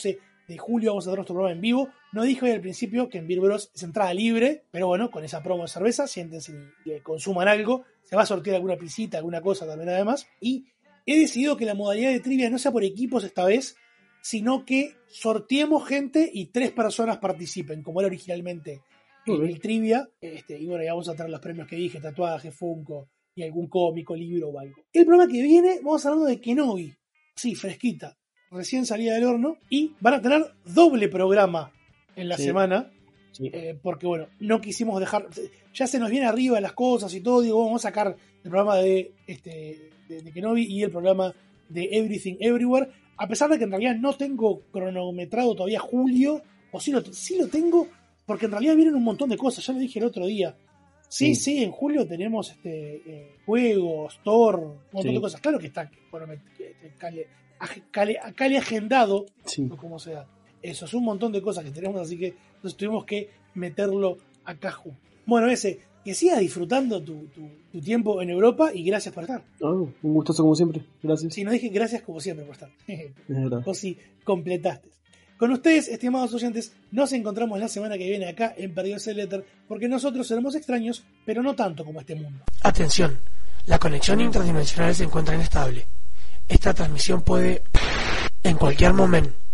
de julio vamos a tener nuestro programa en vivo. No dije hoy al principio que en Beer Bros es entrada libre, pero bueno, con esa promo de cerveza, siéntense y consuman algo. Se va a sortear alguna pisita, alguna cosa también además. Y he decidido que la modalidad de trivia no sea por equipos esta vez, sino que sorteemos gente y tres personas participen, como era originalmente el, el trivia. Este, y bueno, ya vamos a tener los premios que dije, tatuaje, Funko y algún cómico, libro o algo. El programa que viene, vamos hablando de Kenobi. Sí, fresquita. Recién salida del horno, y van a tener doble programa en la sí. semana, sí. Eh, porque bueno, no quisimos dejar, ya se nos viene arriba las cosas y todo, digo, vamos a sacar el programa de, este, de, de Kenobi y el programa de Everything Everywhere, a pesar de que en realidad no tengo cronometrado todavía julio, o sí lo, sí lo tengo, porque en realidad vienen un montón de cosas, ya lo dije el otro día. Sí, sí, sí, en julio tenemos este eh, juegos, Thor, un montón sí. de cosas, claro que está, bueno, me, que, que, Cali, Cali agendado, sí. o como sea. Eso es un montón de cosas que tenemos, así que entonces tuvimos que meterlo acá. Bueno, ese, que sigas disfrutando tu, tu, tu tiempo en Europa y gracias por estar. Oh, un gustoso como siempre, gracias. Sí, no dije gracias como siempre por estar. O si completaste. Con ustedes, estimados oyentes, nos encontramos la semana que viene acá en Perdidos el Éter, porque nosotros seremos extraños, pero no tanto como este mundo. Atención, la conexión interdimensional se encuentra inestable. Esta transmisión puede en cualquier momento